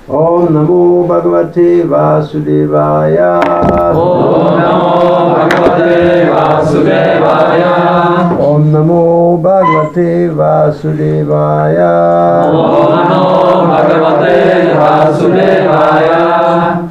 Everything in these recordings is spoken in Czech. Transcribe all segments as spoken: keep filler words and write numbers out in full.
Om Namo Bhagavate Vasudevaya. Om Namo Bhagavate Vasudevaya. Om Namo Bhagavate Vasudevaya. Om Namo Bhagavate Vasudevaya.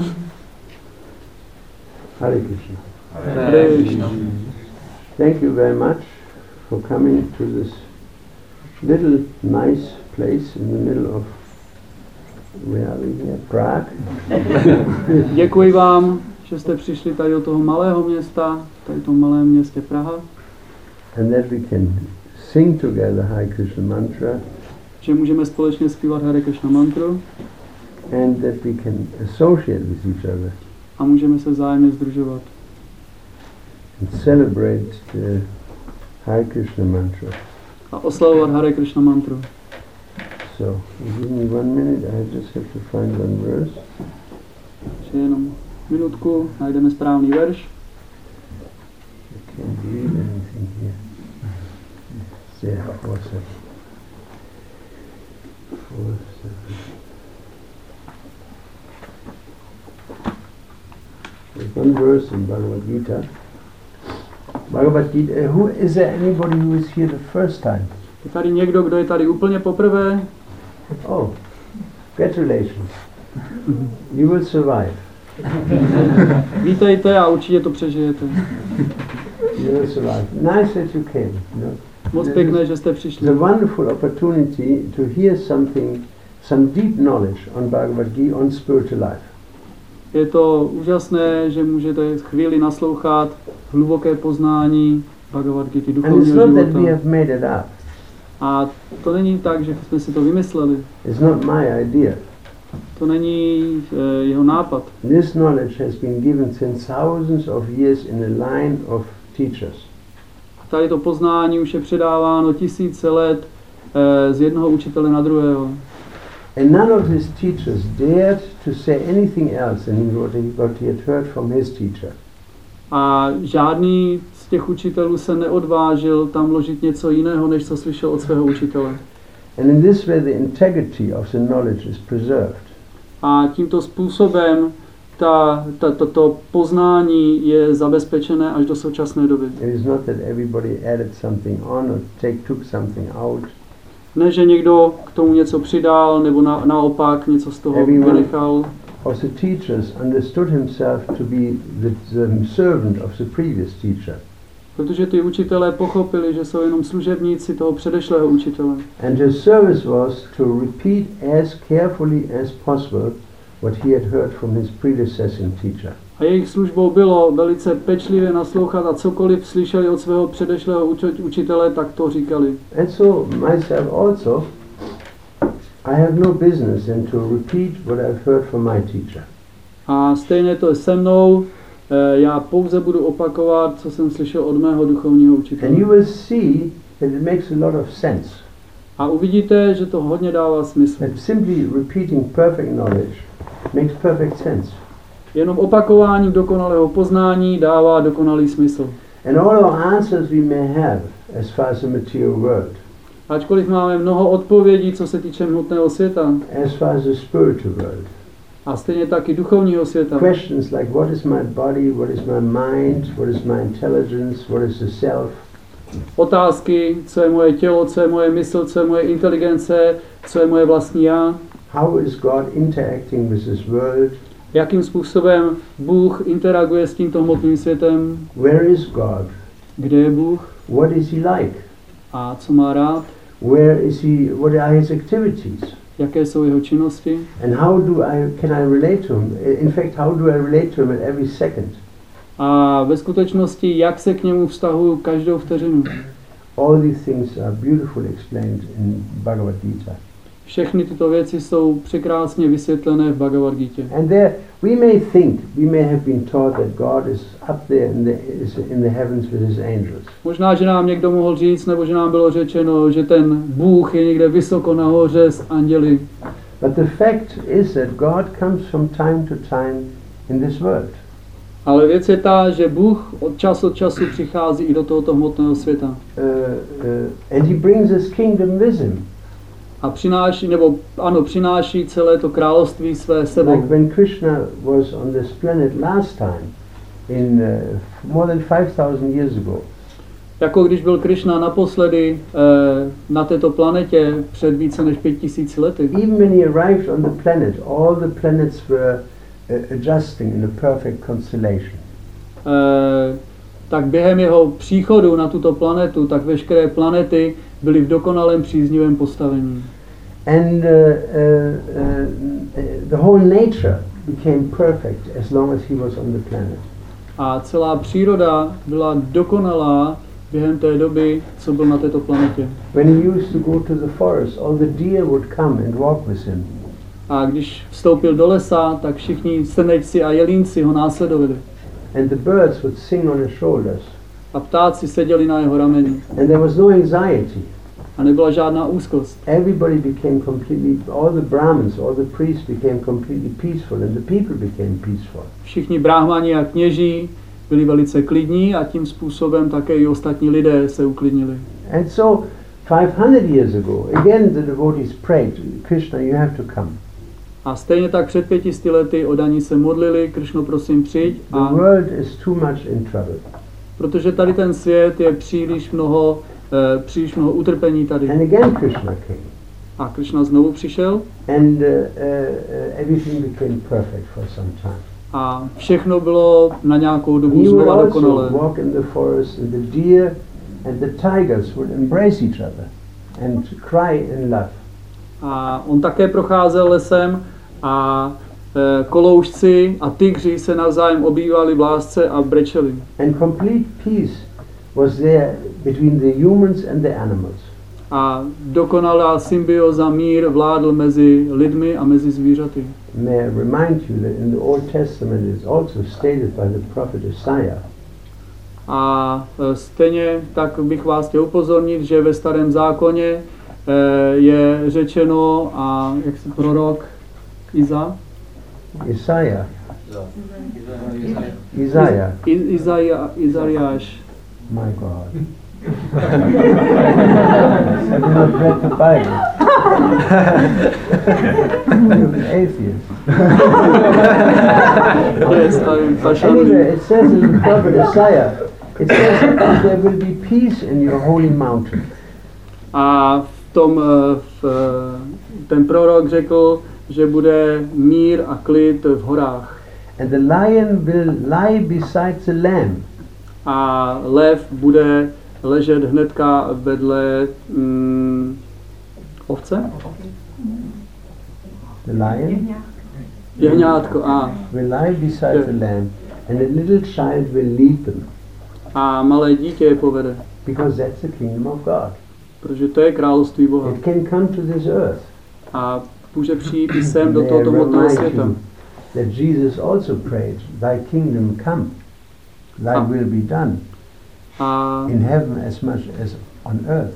Hare Krishna. Hare Krishna. Thank you very much for coming to this little nice place in the middle of, where are we here? Prague. Děkuji vám, že jste přišli tady do toho malého města, tady v tom malém městě Praha. And that we can sing together Hare Krishna mantra. Že můžeme společně zpívat Hare Krishna mantru. And that we can associate with each other. A můžeme se vzájemně sdružovat. And celebrate the Hare Krishna mantra. A oslavovat Hare Krishna mantru. So, give me one minute, I just have to find one verse. Že jenom minutku, najdeme správný verš. I can't read anything here. There, four, seven. Four, seven. There's one verse in Bhagavad Gita. Bhagavad Gita, uh, who, is there anybody who is here the first time? Je tady někdo, kdo je tady úplně poprvé? Oh, congratulations. You will survive. Vítejte a určitě to přežijete. You will survive. Nice that you came. No? Moc pěkné, že jste přišli. It's a wonderful opportunity to hear something, some deep knowledge on Bhagavad Gita, on spiritual life. Je to úžasné, že můžete chvíli naslouchat hluboké poznání Bhagavad Gita, And it's duchovního not that we života. have made it up. A to není tak, že jsme si to vymysleli. It's not my idea. To není e, jeho nápad. This knowledge has been given since thousands of years in a line of teachers. A tady to poznání už je předáváno tisíce let e, z jednoho učitele na druhého. And none of his teachers dared to say anything else than what he, what he had heard from his teacher. A žádný z těch učitelů se neodvážil tam vložit něco jiného, než co slyšel od svého učitele. And in this way the integrity of the knowledge is preserved. A tímto způsobem ta, ta, to, to poznání je zabezpečené až do současné doby. It is not that everybody added something on or take, took something out. Ne, že někdo k tomu něco přidal, nebo na, naopak něco z toho vynechal. Of the teachers understood himself to be the, the servant of the previous teacher. Protože ty učitelé pochopili, že jsou jenom služebníci toho předešlého učitele. And his service was to repeat as carefully as possible what he had heard from his predecessing teacher. A jejich službou bylo velice pečlivě naslouchat a cokoliv slyšeli od svého předešlého uč- učitele, tak to říkali. And so myself also, I have no business in to repeat what I've heard from my teacher. A stejně to je se mnou, e, já pouze budu opakovat, co jsem slyšel od mého duchovního učitele. And you will see that it makes a lot of sense. A uvidíte, že to hodně dává smysl. That simply repeating perfect knowledge makes perfect sense. Jenom opakování dokonalého poznání dává dokonalý smysl. And all our answers we may have as far as the material world, Ačkoliv máme mnoho odpovědí, co se týče hmotného světa, as far as the spiritual world, a stejně taky duchovního světa. questions like what is my body, what is my mind, what is my intelligence, what is the self, Otázky, co je moje tělo, co je moje mysl, co je moje inteligence, co je moje vlastní já. how is God interacting with this world, Jakým způsobem Bůh interaguje s tímto hmotným světem, where is God, kde je Bůh what is he like, a co má rád, where is he, what are his activities, jaké jsou jeho činnosti and how do I, can I relate to him, in fact how do I relate to him at every second. a ve skutečnosti, jak se k němu vztahují každou vteřinu. All these things are beautifully explained in Bhagavad Gita. Všechny tyto věci jsou překrásně vysvětlené v Bhagavad Gita. And there we may think, we may have been taught that God is up there in the, is in the heavens with his angels. Možná, že nám někdo mohl říct, nebo že nám bylo řečeno, že ten Bůh je někde vysoko nahoře s anděli. But the fact is that God comes from time to time in this world. Ale věc je ta, že Bůh od času od času přichází i do tohoto hmotného světa. Uh, uh, and he brings his kingdom with him. A přináší, nebo ano, přináší celé to království své sebou. Like when Krishna was on this planet last time, in uh, more than five thousand years ago. Jako když byl Krishna naposledy eh, na této planetě před více než pět tisíc lety. Even when he arrived on the planet, all the planets were uh, adjusting in a perfect constellation. Eh, tak během jeho příchodu na tuto planetu, tak veškeré planety byly v dokonalém příznivém postavení. And uh, uh, uh, the whole nature became perfect as long as he was on the planet. A celá příroda byla dokonalá během té doby, co byl na této planetě. When he used to go to the forest, all the deer would come and walk with him. A když vstoupil do lesa, tak všichni srnečci a jelínci ho následovali. And the birds would sing on his shoulders. A ptáci seděli na jeho rameni. And there was no anxiety. A nebyla žádná úzkost. Everybody became completely, all the Brahmins, all the priests became completely peaceful, and the people became peaceful. Všichni bráhmani a kněží byli velice klidní a tím způsobem také i ostatní lidé se uklidnili. And so, five hundred years ago, again the devotees prayed, Krishna, you have to come. A stejně tak před pětisty lety oddaní se modlili, Krishno, prosím, přijď. The A world is too much in trouble. protože tady ten svět je příliš mnoho, eh, příliš mnoho utrpení tady. And again Krishna came. A Krishna znovu přišel And uh, uh, uh, everything became perfect for some time. a všechno bylo na nějakou dobu He would znova also dokonalé. walk in the forest, and the deer and the tigers would embrace each other and cry in love. A on také procházel lesem a e, koloušci a tygři se navzájem obývali v lásce a brečeli. And complete peace was there between the humans and the animals. A dokonalá symbioza, mír vládl mezi lidmi a mezi zvířaty. May I remind you that in the Old Testament it is also stated by the prophet Isaiah A e, stejně tak bych vás chtěl upozornit, že ve Starém zákoně e, je řečeno, a jak se prorok Iza? Isaiah. Isaiah. I, Izaja, Izaiáš. My God. Have you not read the Bible? You're an atheist. Yes, I'm partially. Anyway, it says in the prophet Isaiah, it says that there will be peace in your holy mountain. A v tom e, v, e, ten prorok řekl, že bude mír a klid v horách. And the lion will lie beside the lamb. A lev bude ležet hnedka vedle mm, ovce? The lion Jehňátko, a, will lie beside the lamb, and a little child will lead them, a malé dítě je povede, because that's the kingdom of God. protože to je království Boha. It can come to this earth. A může přijít i sem do May I tohoto hmotného remind světa. you that Jesus also prayed, Thy kingdom come, Thy Ah. will be done, A in heaven as much as on earth.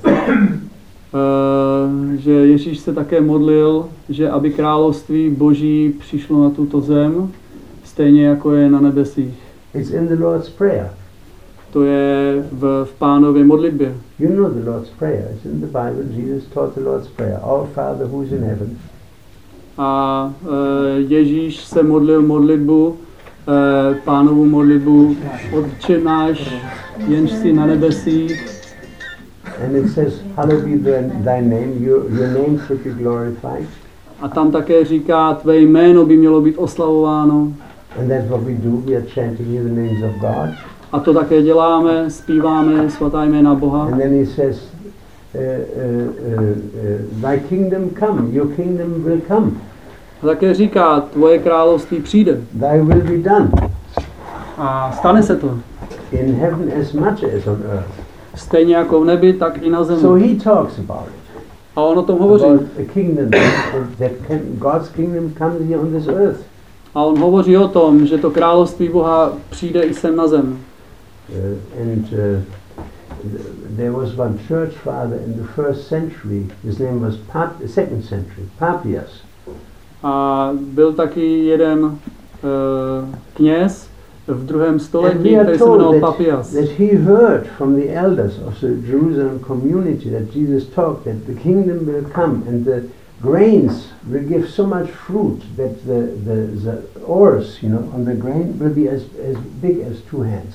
uh, že Ježíš se také modlil, že aby království Boží přišlo na tuto zem, stejně jako je na nebesích. It's in the Lord's Prayer. To je v, v Pánově modlitbě. You know the Lord's Prayer. It's in the Bible. Jesus taught the Lord's Prayer. Our Father who is in heaven. A uh, Ježíš se modlil modlitbu, uh, Pánovu modlitbu, Otče náš, jenž jsi na nebesích. And it says, hallowed be thy, thy name, your, your name should be glorified. A tam také říká, tvé jméno by mělo být oslavováno. And that's what we do. We are chanting here the names of God. A to také děláme, zpíváme svatá jména Boha. And then he says, uh, uh, uh, uh, thy kingdom come, your kingdom will come. A také říká, tvoje království přijde. Thy will be done A stane se to. in heaven as much as on earth. Stejně jako v nebi, tak i na zemi. So he talks about it. A on o tom hovoří. About a kingdom that, that can, God's kingdom comes here on this earth. A on hovoří o tom, že to království Boha přijde i sem na zem. Uh, and uh, th- there was one church father in the first century. His name was Pap, second century, Papias. A byl taky jeden uh, kněz v druhém And století, we are který se jmenoval told that, Papias. that he heard from the elders of the Jerusalem community that Jesus talked that the kingdom will come and the grains will give so much fruit that the, the, the ores, you know, on the grain will be as, as big as two hands.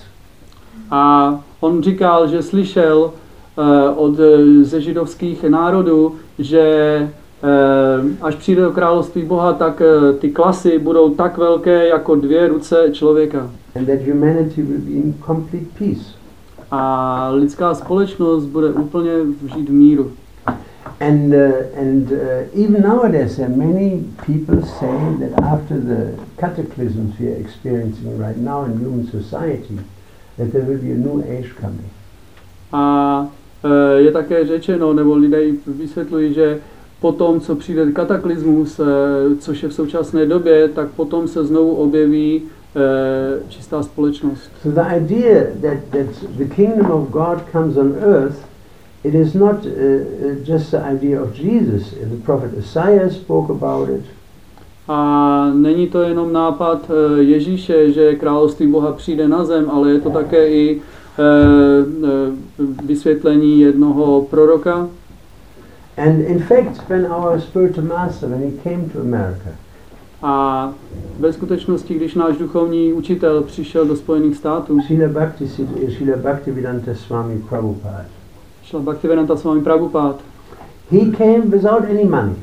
A on říkal, že slyšel uh, od uh, ze židovských národů, že uh, až přijde do království Boha, tak uh, ty klasy budou tak velké jako dvě ruce člověka. And that humanity will be in complete peace. A lidská společnost bude úplně žít v míru. And, uh, and uh, even nowadays there are many people saying that after the cataclysms we are experiencing right now in human society, that there will be a new age coming. A e, je také řečeno, nebo lidé vysvětlují, že potom, co přijde kataklizmus, e, což je v současné době, tak potom se znovu objeví e, čistá společnost. So the idea that, that the kingdom of God comes on earth, it is not uh, just the idea of Jesus. The prophet Isaiah spoke about it. A není to jenom nápad e, Ježíše, že království Boha přijde na zem, ale je to také i e, e, vysvětlení jednoho proroka. And in fact, when our spiritual master, when he came to America, a ve skutečnosti, když náš duchovní učitel přišel do Spojených států, Srila Bhakti, Srila Bhaktivedanta Swami Prabhupada, Srila Bhaktivedanta Swami Prabhupada, he came without any money.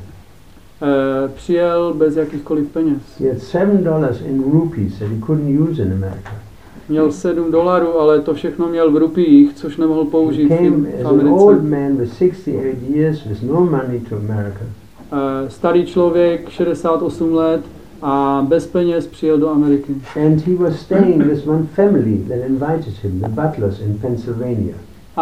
e, přijel bez jakýchkoliv peněz. He had seven dollars in rupees that he couldn't use in America. Měl sedm dolarů, ale to všechno měl v rupiích, což nemohl He použít came v as an old Americe. man with sixty-eight years with no money to America. E, starý člověk, šedesát osm let a bez peněz přijel do Ameriky. And he was staying with one family that invited him, the Butlers in Pennsylvania.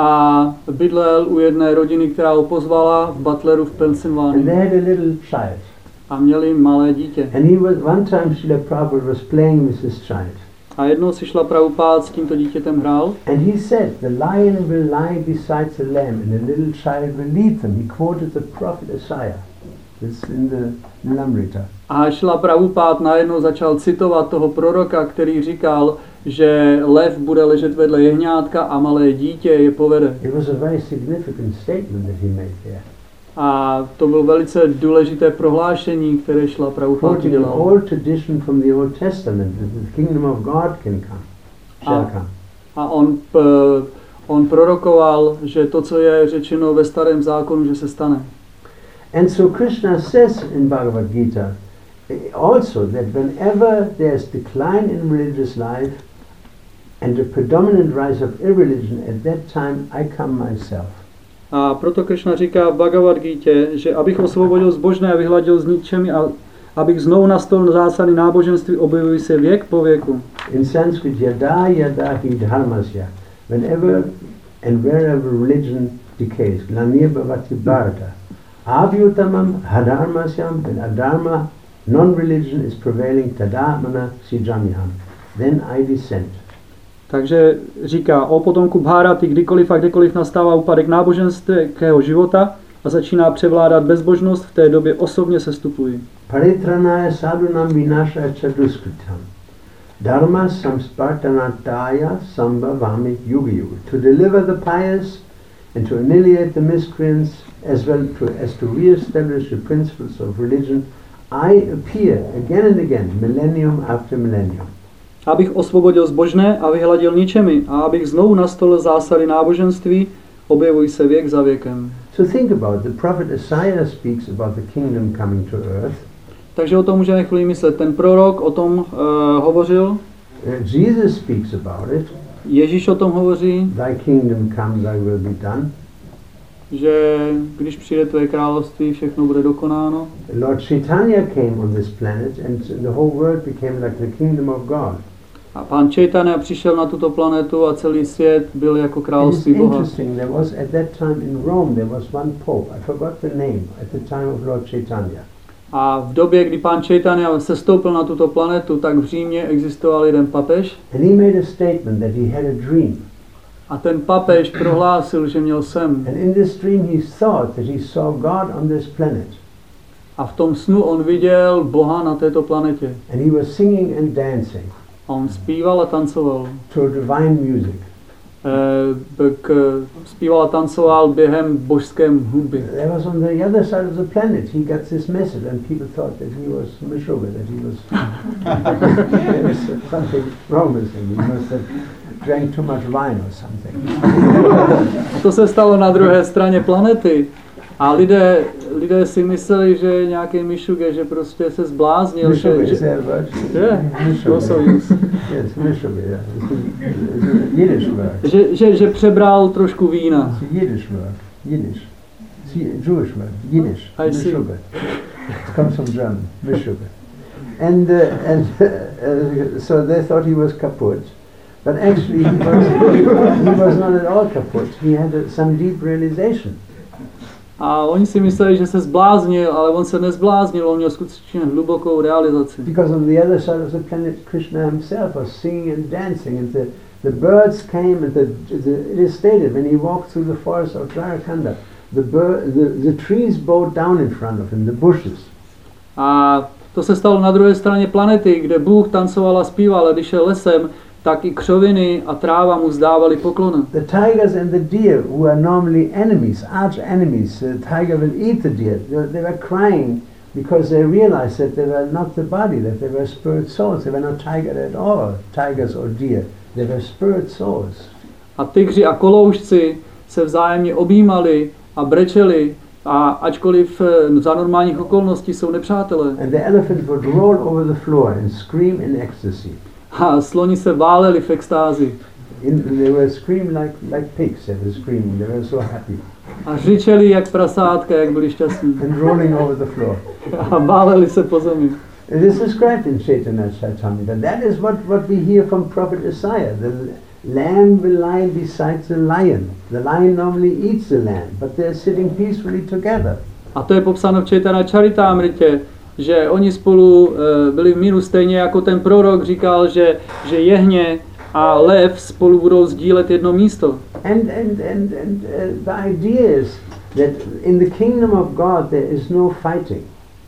A bydlel u jedné rodiny, která ho pozvala v Butleru v And Pensylvánii. they had a little child. A měli malé dítě. And he was, one time Srila Prabhupada was playing with his child. A jednou si šla Prabhupád s tímto dítětem hrál. And he said, the lion will lie beside the lamb and the little child will lead them. He quoted the prophet Isaiah. It's in the Lamrita. A šla Prabhupád najednou začal citovat toho proroka, který říkal, že lev bude ležet vedle jehňátka a malé dítě je povede. It was a very significant statement that he made there. A to bylo velice důležité prohlášení, které šla Prabhupád Quoting an udělal. old tradition from the Old Testament, that the kingdom of God can come, shall Ah. come. A on, p, on prorokoval, že to, co je řečeno ve starém zákonu, že se stane. And so Krishna says in Bhagavad Gita eh, also that whenever there's decline in religious life and the predominant rise of irreligion, at that time I come myself. A proto Krishna říká v Bhagavad Gita, že abych osvobodil zbožné a vyhladil zničemi a abych znovu nastolil zásady náboženství, objevují se věk po věku. In Sanskrit, yada yada hi dharmasya, whenever and wherever religion decays, glanir bhavati bharata, avyutamam hadharmasyam, when adharma, non-religion is prevailing, tadamana sijamiham, then I descend. Takže říká o potomku Bharaty, kdykoliv a kdekoliv nastává úpadek náboženského života a začíná převládat bezbožnost, v té době osobně sestupuji. Paritranaya sadhunam vinashaya chaduskritam. Dharma samspartanataya sambhavami yuga yuga. To deliver the pious and to annihilate the miscreants, as well to, as to re-establish the principles of religion, I appear again and again, millennium after millennium. Abych osvobodil zbožné a vyhladil ničemi a abych znovu nastolil zásady náboženství, objevují se věk za věkem. So think about, the prophet Isaiah speaks about the kingdom coming to earth. Takže o tom můžeme chvíli myslet. Ten prorok o tom uh, hovořil, Uh, Jesus speaks about it. Ježíš o tom hovoří, Thy kingdom come, thy will be done. že když přijde tvé království, všechno bude dokonáno. Lord Chaitanya came on this planet and the whole world became like the kingdom of God. A pán Chaitanya přišel na tuto planetu a celý svět byl jako It is království Boha. interesting, there was at that time in Rome, there was one pope, I forgot the name, at the time of Lord Chaitanya. A v době, kdy pán Chaitanya sestoupil na tuto planetu, tak v Římě existoval jeden papež And he made a statement that he had a dream. a ten papež prohlásil, že měl sen. And in this dream he thought that he saw God on this planet. A v tom snu on viděl Boha na této planetě. And he was singing and dancing. A on zpíval a tancoval. to divine music. E, k, zpíval a tancoval během božské hudby. That was on the other side of the planet. He got this message, and people thought that he was Meshuggah, that he was there was something wrong with him. He must have drank too much wine or something. A to se stalo na druhé straně planety. A lidé, lidé si mysleli, že je nějaký Meshuggah, že prostě se zbláznil. Meshuggah, že, is that a word? Yeah, Meshuggah. also use. Yes, Meshuggah, yeah. It's a, it's a Yiddish word. Že, že, že přebral trošku vína. It's a Yiddish word. Yiddish. It's a Jewish word. Yiddish. I see. Meshuggah. It comes from German. Meshuggah. And, uh, and uh, uh, so they thought he was kaput. But actually he was, he was not at all kaput. He had a, some deep realization. A oni si mysleli, že se zbláznil, ale on se nezbláznil, on měl skutečně hlubokou realizaci. Because on the other side of the planet, Krishna himself was singing and dancing, and the, the birds came, and the, the, it is stated when he walked through the forest of Jharkhand, the, bird, the, the trees bowed down in front of him, the bushes. A to se stalo na druhé straně planety, kde Bůh tancoval a zpíval, a když šel lesem, tak i křoviny a tráva mu zdávali poklon. The tigers and the deer, who are normally enemies, arch enemies, the tiger will eat the deer. They, they were crying because they realized that they were not the body, that they were spirit souls. They were not tiger at all, tigers or deer. They were spirit souls. A tygři a koloušci se vzájemně objímali a brečeli, a ačkoliv za normálních okolností jsou nepřátelé. And the elephant would roll over the floor and scream in ecstasy. A sloni se váleli v extázi. In, they were screaming like, like pigs, they were screaming, they were so happy. A řičeli jak prasátka, jak byli šťastní. And rolling over the floor. A váleli se po zemi. It is described in Chaitanya Charitamrita. That is what, what we hear from Prophet Isaiah. The lamb will lie beside the lion. The lion normally eats the lamb, but they're sitting peacefully together. A to je popsáno v Chaitanya Charitamritě, že oni spolu uh, byli v míru stejně jako ten prorok říkal, že, že jehně a lev spolu budou sdílet jedno místo. And, and, and, and uh, the idea is that in the kingdom of God there is no fighting.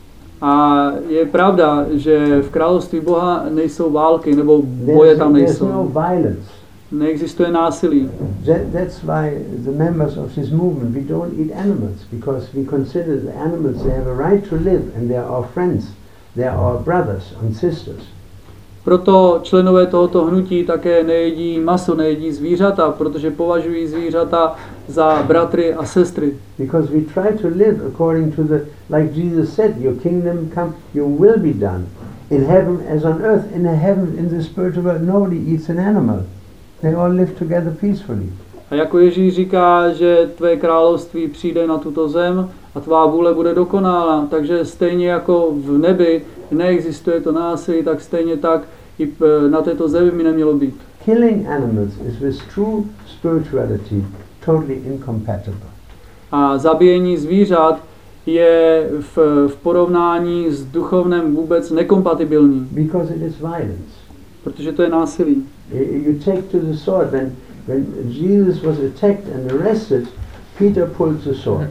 A je pravda, že v království Boha nejsou války, nebo boje tam There's, there's no nejsou. violence. Neexistuje násilí. That, that's why the members of this movement, we don't eat animals, because we consider the animals, they have a right to live, and they are our friends, they are our brothers and sisters. Proto členové tohoto hnutí také nejedí maso, nejedí zvířata, protože považují zvířata za bratry a sestry. Because we try to live according to the, like Jesus said, your kingdom come, your will be done, in heaven as on earth. In the heaven, in the spiritual world, nobody eats an animal. They all live together peacefully. A jako Ježíš říká, že tvé království přijde na tuto zem a tvá vůle bude dokonána, takže stejně jako v nebi neexistuje to násilí, tak stejně tak i na této zemi by nemělo být. Killing animals is with true spirituality totally incompatible. A zabíjení zvířat je v, v porovnání s duchovnem vůbec nekompatibilní. Because it is violence. Protože to je násilí. You take to the sword. When, when Jesus was attacked and arrested, Peter pulled the sword.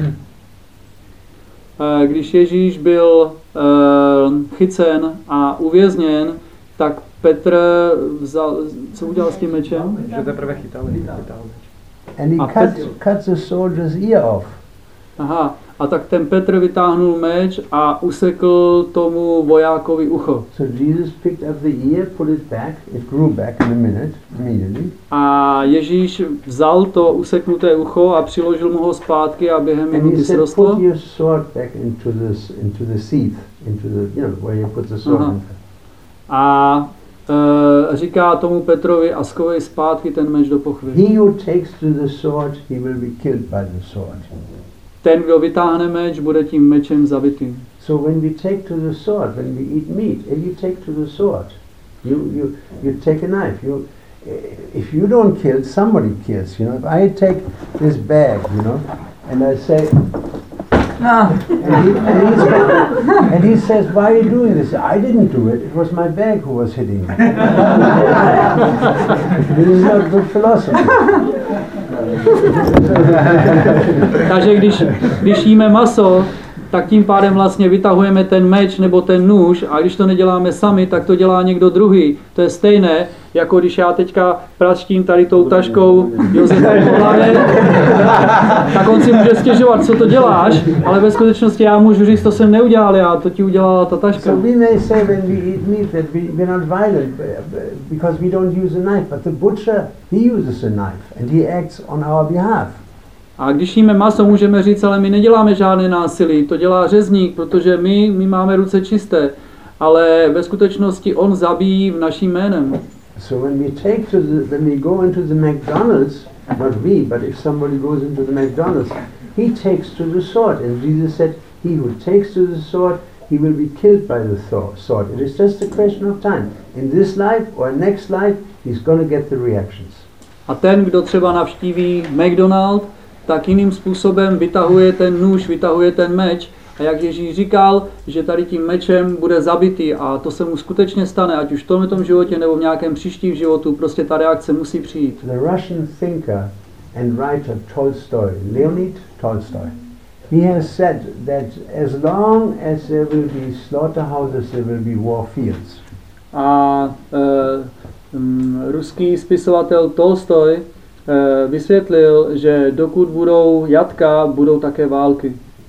Když Ježíš byl uh, chycen a uvězněn, tak Petr vzal, co udělal s tím mečem? Že teprve chytal, chytal meč. And he A cut, Petr- cut the soldier's ear off. Aha, a tak ten Petr vytáhnul meč a usekl tomu vojákovi ucho. So Jesus picked up the ear, put it back. It grew back in a minute, immediately. A Ježíš vzal to useknuté ucho a přiložil mu ho zpátky a během And he minuty said, srostlo. put your sword back into this, into the sheath, into the, you know, where you put the sword. Aha. In. A e, říká tomu Petrovi a schovej zpátky ten meč do pochvy. He who takes to the sword, he will be killed by the sword. Ten, kdo vytáhne meč, bude tím mečem zabitý. So when we take to the sword, when we eat meat, if you take to the sword, you, you, you take a knife. You, if you don't kill, somebody kills. You know, if I take this bag, you know, and I say, and, he, and, he's, and he says, why are you doing this? I didn't do it. It was my bag who was hitting me. This is not good philosophy. Takže když, když jíme maso, tak tím pádem vlastně vytahujeme ten meč nebo ten nůž a když to neděláme sami, tak to dělá někdo druhý. To je stejné, jako když já teďka praštím tady tou taškou Josefa po hlavě, tak on si může stěžovat, co to děláš, ale ve skutečnosti já můžu říct, to jsem neudělal já, to ti udělala ta taška. So we may say when we eat meat that we, we're not violent because we don't use a knife, but the butcher, he uses a knife and he acts on our behalf. A když jíme maso, můžeme říct, ale my neděláme žádné násilí, to dělá řezník, protože my, my máme ruce čisté, ale ve skutečnosti on zabíjí v naším jménem. So when we take to the, when we go into the McDonald's, not we, but if somebody goes into the McDonald's, he takes to the sword, and Jesus said, he who takes to the sword, he will be killed by the sword. It is just a question of time. In this life or next life, he's going to get the reactions. A ten, kdo třeba navštíví McDonald, tak jiným způsobem vytahuje ten nůž, vytahuje ten meč. A jak Ježíš říkal, že tady tím mečem bude zabitý a to se mu skutečně stane, ať už v tomto životě nebo v nějakém příštím životu, prostě ta reakce musí přijít. The Russian thinker and writer Tolstoy, Leonid Tolstoy, he has said that as long as there will be slaughterhouses, there will be war fields. A uh, um, ruský spisovatel Tolstoj uh, vysvětlil, že dokud budou jatka, budou také války.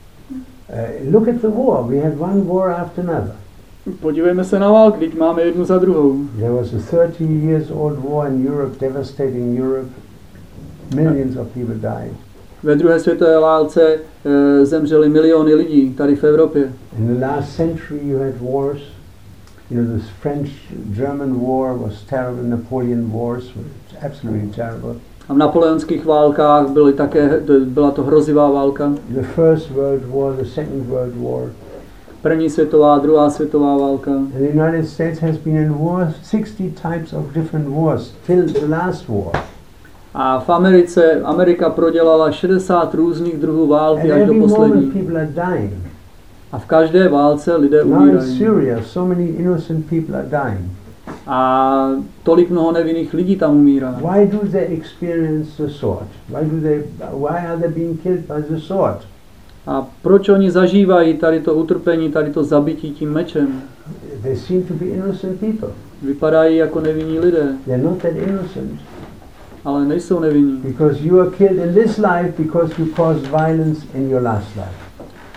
Uh, look at the war. We have one war after another. Podívejme se na války, teď máme jednu za druhou. There was a thirty years old war in Europe, devastating Europe. Millions of people died. Ve druhé světové válce uh, zemřeli miliony lidí tady v Evropě. In the last century you had wars. You know, the French-German war was terrible. Napoleon wars were absolutely terrible. A v napoleonských válkách byly také, byla to hrozivá válka. The First World War, the Second World War. První světová, druhá světová válka. And the United States has been in war sixty types of different wars till the last war. A v Americe, Amerika prodělala šedesát různých druhů války až do poslední. People are dying. A v každé válce lidé Now in umírají. Syria, so many innocent people are dying. A tolik mnoho nevinných lidí tam umírá. Why do they experience the sword? Why do they? Why are they being killed by the sword? A proč oni zažívají tady to utrpení, tady to zabití tím mečem? They seem to be innocent people. Vypadají jako nevinní lidé. They're not that innocent. Ale nejsou nevinní. Because you are killed in this life because you caused violence in your last life.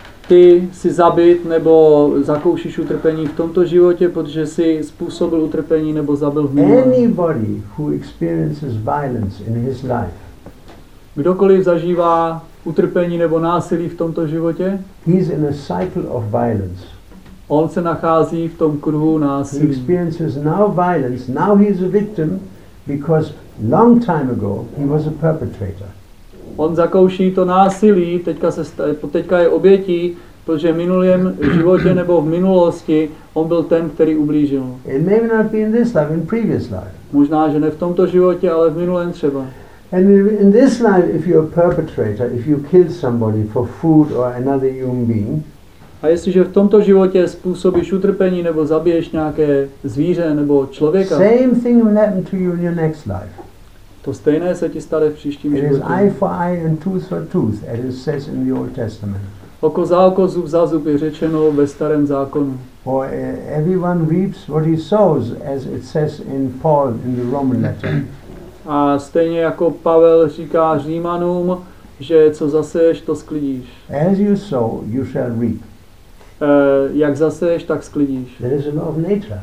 Ty jsi zabit nebo zakoušíš utrpení v tomto životě, protože jsi způsobil utrpení nebo zabil v minulém. Anybody who experiences violence in his life, Kdokoliv zažívá utrpení nebo násilí v tomto životě, he's in a cycle of violence. on se nachází v tom kruhu He násilí. experiences now violence. Now he's a victim because long time ago he was a perpetrator. On zakouší to násilí, teďka, se, teďka je obětí, protože v minulém životě nebo v minulosti on byl ten, který ublížil. It may not be in this life, in previous life. Možná, že ne v tomto životě, ale v minulém třeba. And in this life, if you're a perpetrator, if you kill somebody for food or another human being, A jestliže v tomto životě způsobíš utrpení nebo zabiješ nějaké zvíře nebo člověka, same thing will happen to you in your next life. to stejné se ti stane v příštím It is životě. eye for eye and tooth for tooth, as it says in the Old Testament. Oko za oko, zub za zub je řečeno ve starém zákonu. Or uh, everyone reaps what he sows, as it says in Paul in the Roman letter. A stejně jako Pavel říká Římanům, že co zaseješ, to sklidíš. As you sow, you shall reap. E, jak zaseješ, tak sklidíš. That is a law of nature.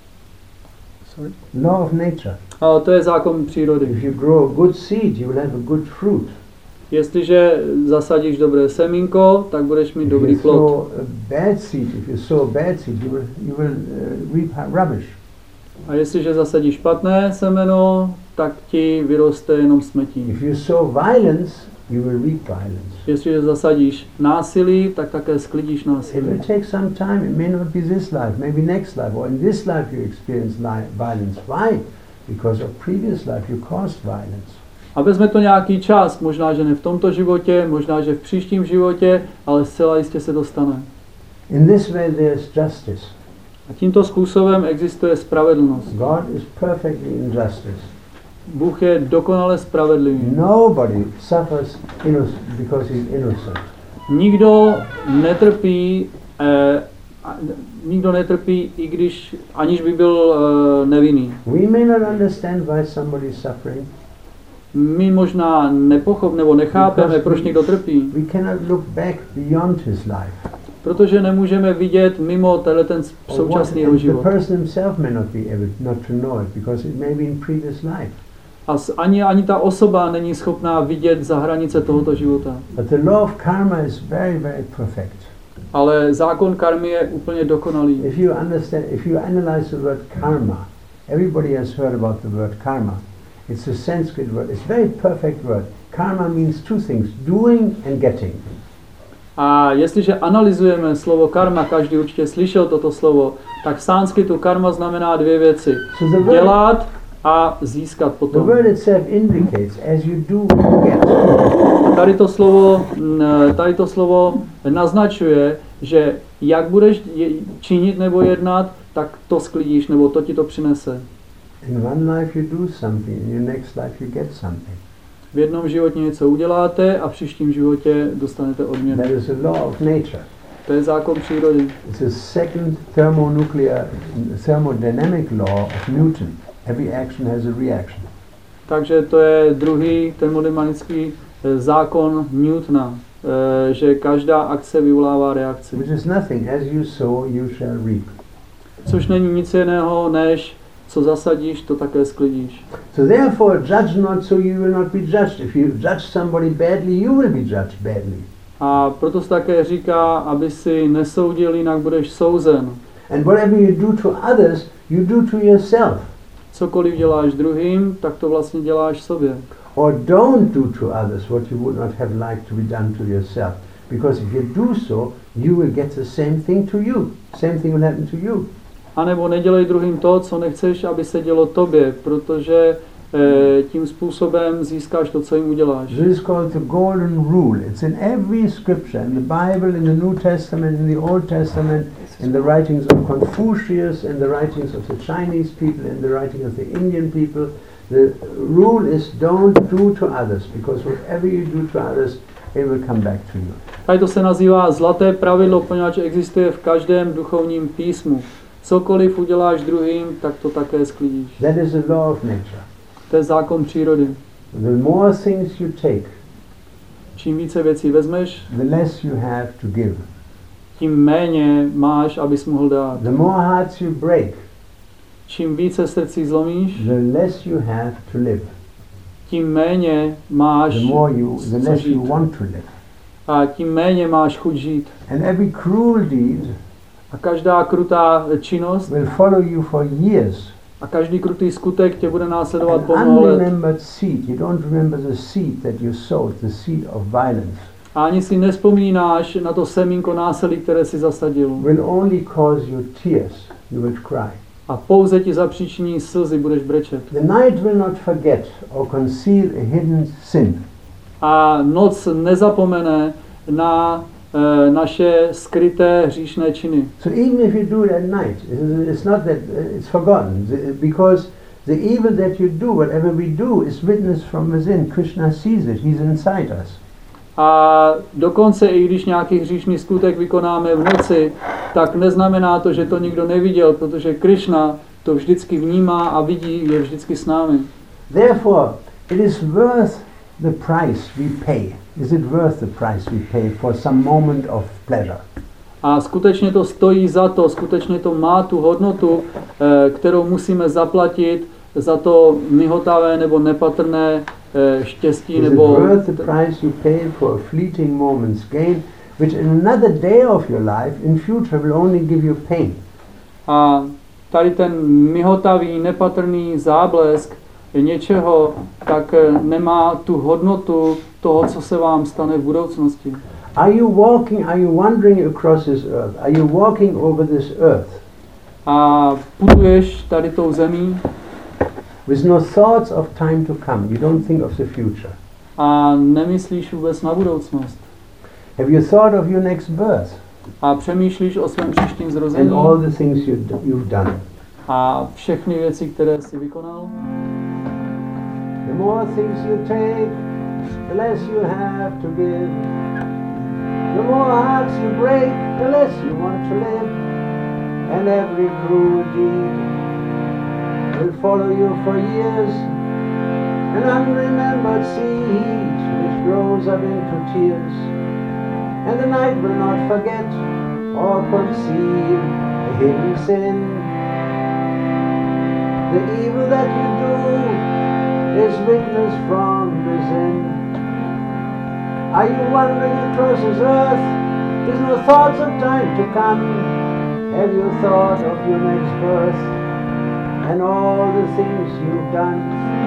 Sorry? Law of nature. A to je zákon přírody. If you grow a good seed, you will have a good fruit. Jestliže zasadíš dobré semínko, tak budeš mít If dobrý you plod. sow a bad seed, if you sow a bad seed, you will you will uh, reap rubbish. A jestliže zasadíš špatné semeno, tak ti vyroste jenom smetí. If you sow violence, you will reap violence. Jestliže zasadíš násilí, tak také sklidíš It will násilí. take some time. It may not be this life, maybe next life, or in this life you experience li- violence. Why? Because of previous life you caused violence. A vezme to nějaký čas, možná, že ne v tomto životě, možná, že v příštím životě, ale zcela jistě se dostane. In this way there is justice. A tímto způsobem existuje spravedlnost. God is perfectly in justice. Bůh je dokonale spravedlivý. Nobody suffers innocent because he's innocent. Nikdo netrpí, eh, nikdo netrpí, i když aniž by byl eh, nevinný. We may not understand why somebody is suffering. My možná nepochop nebo nechápeme, proč někdo trpí, We cannot look back beyond his life. protože nemůžeme vidět mimo tenhle ten Or současný what- jeho the život. person himself may not be able not to know it because it may be in previous life. A s- ani, ani ta osoba není schopná vidět za hranice tohoto života. But the law of karma is very, very perfect. Ale zákon karmy je úplně dokonalý. If you understand, if you analyze the word karma, everybody has heard about the word karma. It's a Sanskrit word. It's a very perfect word. Karma means two things: doing and getting. A jestliže analyzujeme slovo karma, každý určitě slyšel toto slovo, tak v sanskritu karma znamená dvě věci. So the word, Dělat a získat the potom. word itself indicates as you do, you get. Tady to slovo, mm, tady to slovo naznačuje, že jak budeš je- činit nebo jednat, tak to sklidíš, nebo to ti to přinese. In one life you do something, in your next life you get something. V jednom životě něco uděláte a v příštím životě dostanete odměnu. That is a law of nature. To je zákon přírody. It's a second thermonuclear, thermodynamic law of Newton. Every action has a reaction. Takže to je druhý termodynamický eh, zákon Newtona, eh, že každá akce vyvolává reakci. Which is nothing. As you sow, you shall reap. Což není nic jiného, než co zasadíš, to také sklidíš. So therefore, judge not, so you will not be judged. If you judge somebody badly, you will be judged badly. A proto se také říká, aby si nesoudil, jinak budeš souzen. And whatever you do to others, you do to yourself. Cokoliv děláš druhým, tak to vlastně děláš sobě. Or don't do to others what you would not have liked to be done to yourself. Because if you do so, you will get the same thing to you. Same thing will happen to you. A nebo nedělej druhým to, co nechceš, aby se dělo tobě, protože e, tím způsobem získáš to, co jim uděláš. This is called the golden rule. It's in every scripture, in the Bible, in the New Testament, in the Old Testament, in the writings of Confucius, in the writings of the Chinese people, in the writing of the Indian people. The rule is don't do to others, because whatever you do to others, it will come back to you. Tady to se nazývá zlaté pravidlo, poněvadž existuje v každém duchovním písmu. Cokoliv uděláš druhým, tak to také sklidíš. That is the law of nature. To je zákon přírody. The more things you take, Čím více věcí vezmeš, the less you have to give. tím méně máš, abys mohl dát. The more hearts you break, Čím více srdcí zlomíš, the less you have to live. tím méně máš The more you, the co less you žít. want to live. A tím méně máš chuť žít. And every cruel deed A každá krutá činnost will follow you for years. a každý krutý skutek tě bude následovat An po mnoho let. unremembered seed, you don't remember the seed that you sowed, the seed of violence, A ani si nespomínáš na to semínko násilí, které si zasadil. will only cause you tears. You will cry. A pouze ti zapříčiní slzy, budeš brečet. The night will not forget or conceal a hidden sin. A noc nezapomene na e, naše skryté hříšné činy. So even if you do it at night, it's not that it's forgotten, because the evil that you do, whatever we do, is witnessed from within. Krishna sees it, he's inside us. A dokonce i když nějaký hříšný skutek vykonáme v noci, tak neznamená to, že to nikdo neviděl, protože Krishna to vždycky vnímá a vidí, je vždycky s námi. Therefore, it is worth the price we pay. Is it worth the price we pay for some moment of pleasure? A skutečně to stojí za to, skutečně to má tu hodnotu, eh, kterou musíme zaplatit za to mihotavé nebo nepatrné eh, štěstí, Is it nebo worth the price you pay for a fleeting moment's gain, which in another day of your life, in future, will only give you pain? a tady ten mihotavý, nepatrný záblesk něčeho, tak eh, nemá tu hodnotu toho, co se vám stane v budoucnosti. Are you walking, are you wandering across this earth? Are you walking over this earth A putuješ tady tou zemí with no thoughts of time to come? You don't think of the future. a nemyslíš vůbec na budoucnost. Have you thought of your next birth A přemýšlíš o svém příštím and zrození all the things you've, d- you've done? a všechny věci, které jsi vykonal. The more things you take, the less you have to give. The more hearts you break, the less you want to live. And every cruel deed will follow you for years. An unremembered seed which grows up into tears. And the night will not forget or conceal a hidden sin. The evil that you do is witnessed from within. Are you wandering across this earth? There's no thoughts of time to come. Have you thought of your next birth and all the things you've done?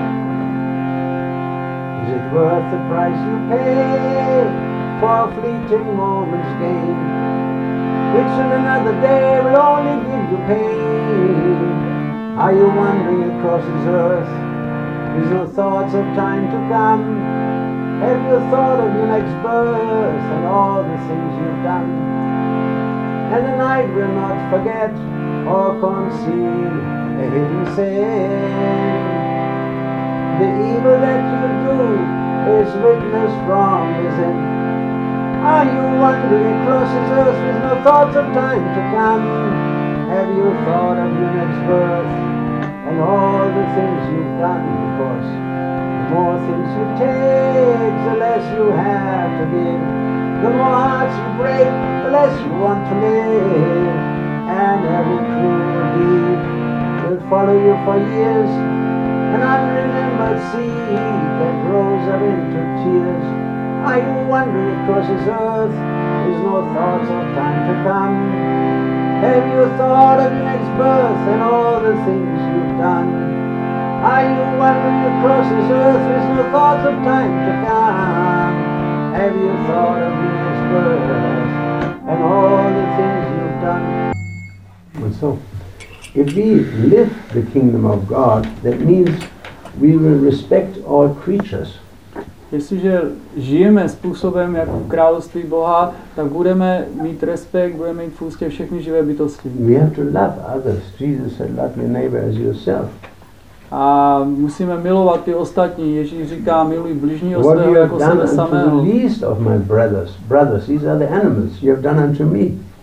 Is it worth the price you pay for a fleeting moment's gain, which in another day will only give you pain? Are you wandering across this earth? There's no thoughts of time to come. Have you thought of your next birth and all the things you've done? And the night will not forget or conceal a hidden sin. The evil that you do is witnessed from within. Are you wandering across this earth with no thoughts of time to come? Have you thought of your next birth and all the things you've done? Because the more things you take, the less you have to give. The more hearts you break, the less you want to live. And every cruel deed will follow you for years. An unremembered seed that grows up into tears. Are you wandering across this earth? There's no thoughts of time to come. Have you thought of your next birth and all the things you've done? Are you wandering across this earth? There's no thoughts of time to come. Have you thought of your next birth and all the things you've done? And so, if we live the kingdom of God, that means we will respect all creatures. Jestliže žijeme způsobem jako království Boha, tak budeme mít respekt, budeme mít v úctě všechny živé bytosti. We have to love others. Jesus said, love your neighbor as yourself. A musíme milovat ty ostatní. Ježíš říká, miluj bližního What svého you have jako done sebe unto samého. the least of my brothers, brothers, these are the animals, you have done unto me.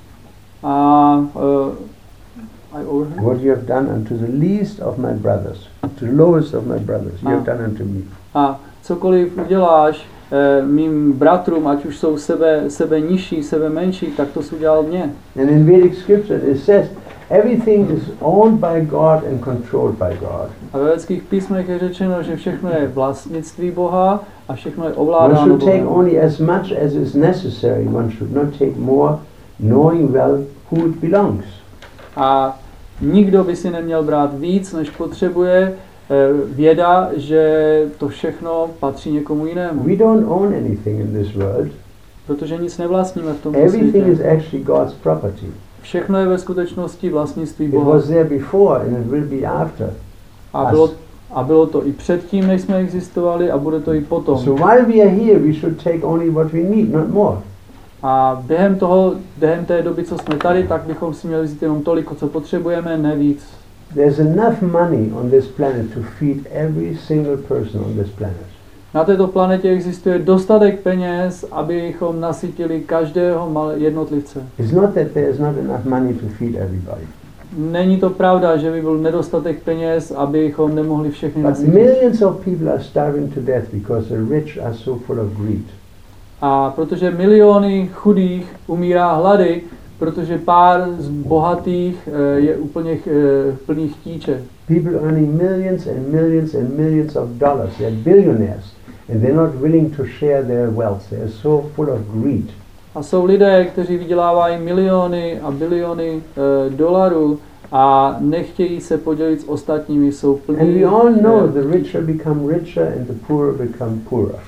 A uh, I overheard. What you have done unto the least of my brothers, to the lowest of my brothers, you have done unto me. A cokoliv uděláš eh, mým bratrům, ať už jsou sebe, sebe nižší, sebe menší, tak to jsi udělal mě. And in Vedic scripture it says, everything is owned by God and controlled by God. A ve védských písmech je řečeno, že všechno je vlastnictví Boha a všechno je One ovládáno should take Bohem. only as much as is necessary, one should not take more, knowing well who it belongs. A nikdo by si neměl brát víc, než potřebuje, věda, že to všechno patří někomu jinému. We don't own anything in this world. Protože nic nevlastníme v tomto Everything is světě. actually God's property. Všechno je ve skutečnosti vlastnictví It Boha. was there before and it will be after. A bylo, a bylo to i předtím, než jsme existovali, a bude to i potom. So while we are here, we should take only what we need, not more. A během toho, během té doby, co jsme tady, tak bychom si měli vzít jenom toliko, co potřebujeme, ne víc. There's enough money on this planet to feed every single person on this planet. Na této planetě existuje dostatek peněz, abychom nasytili každého malé jednotlivce. It's not that there's not enough money to feed everybody. Není to pravda, že by byl nedostatek peněz, abychom nemohli všechny But nasytit. millions of people are starving to death because the rich are so full of greed. A protože miliony chudých umírá hlady, protože pár z bohatých je úplně plný chtíče. People earning millions and millions and millions of dollars, they're billionaires, and they're not willing to share their wealth. They're so full of greed. A jsou lidé, kteří vydělávají miliony a biliony e, dolarů a nechtějí se podělit s ostatními, jsou plní. And we all know e, the richer become richer and the poorer become poorer.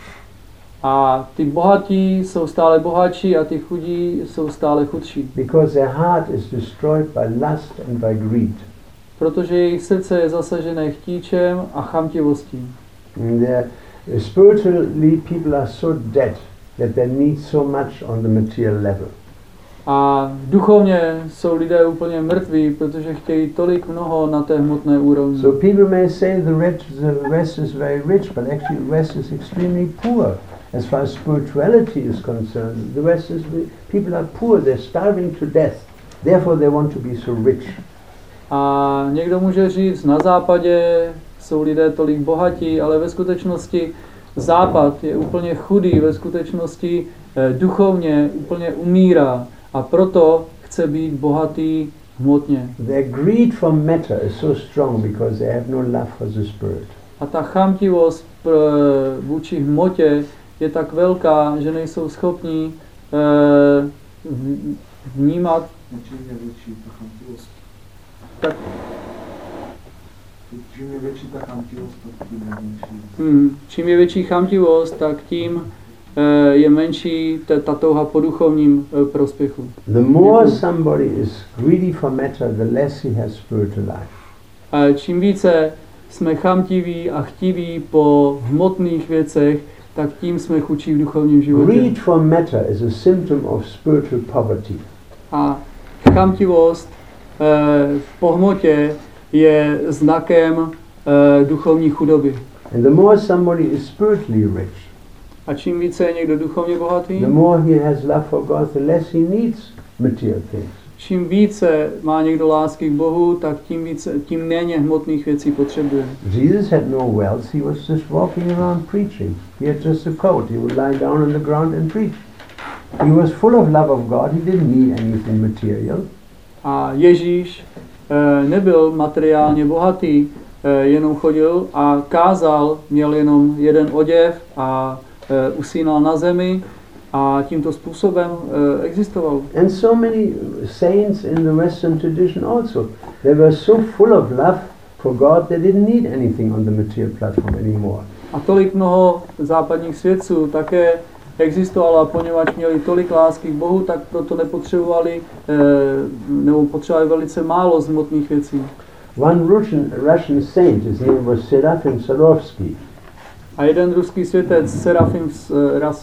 A ty bohatí jsou stále bohatší a ty chudí jsou stále chudší. Because their heart is destroyed by lust and by greed. Protože jejich srdce je zasažené chtíčem a chamtivostí. And their, spiritually people are so dead that they need so much on the material level. A duchovně jsou lidé úplně mrtví, protože chtějí tolik mnoho na té hmotné úrovni. So people may say the rich, the West is very rich, but actually the West is extremely poor. As far as spirituality is concerned, the West is, people are poor, they're starving to death. Therefore they want to be so rich. A někdo může říct, na západě jsou lidé tolik bohatí, ale ve skutečnosti západ je úplně chudý, ve skutečnosti eh, duchovně úplně umírá a proto chce být bohatý hmotně. Their greed for matter is so strong because they have no love for the spirit. A ta chamtivost pr, vůči hmotě je tak velká, že nejsou schopní eh, vnímat. Čím je větší ta chamtivost? Tak, čím je větší ta chamtivost, tak tím je menší. hmm, čím je větší chamtivost, tak tím eh, je menší ta, ta touha po duchovním eh, prospěchu. The more somebody is greedy for matter, the less he has spiritual life. A čím více jsme chamtiví a chtiví po hmotných věcech, tak tím jsme chudší v duchovním životě. Greed for matter is a symptom of spiritual poverty. A chamtivost eh, po hmotě je znakem eh, duchovní chudoby. And the more somebody is spiritually rich, A čím více je někdo duchovně bohatý, the more he has love for God, the less he needs material things. čím více má někdo lásky k Bohu, tak tím více, tím méně hmotných věcí potřebuje. Jesus had no wealth, he was just walking around preaching. He had just a coat, he would lie down on the ground and preach. He was full of love of God, he didn't need anything material. A Ježíš eh, nebyl materiálně bohatý, eh, jenom chodil a kázal, měl jenom jeden oděv a eh, usínal na zemi a tímto způsobem eh, existoval. And so many saints in the Western tradition also. They were so full of love for God, they didn't need anything on the material platform anymore. A tolik mnoho západních svědců také existovalo, a poněvadž měli tolik lásky k Bohu, tak proto nepotřebovali, eh, nebo potřebovali velice málo z hmotných věcí. One Russian, Russian saint, his name was Serafim Sarovsky. A jeden ruský světec, Serafim eh, Ras,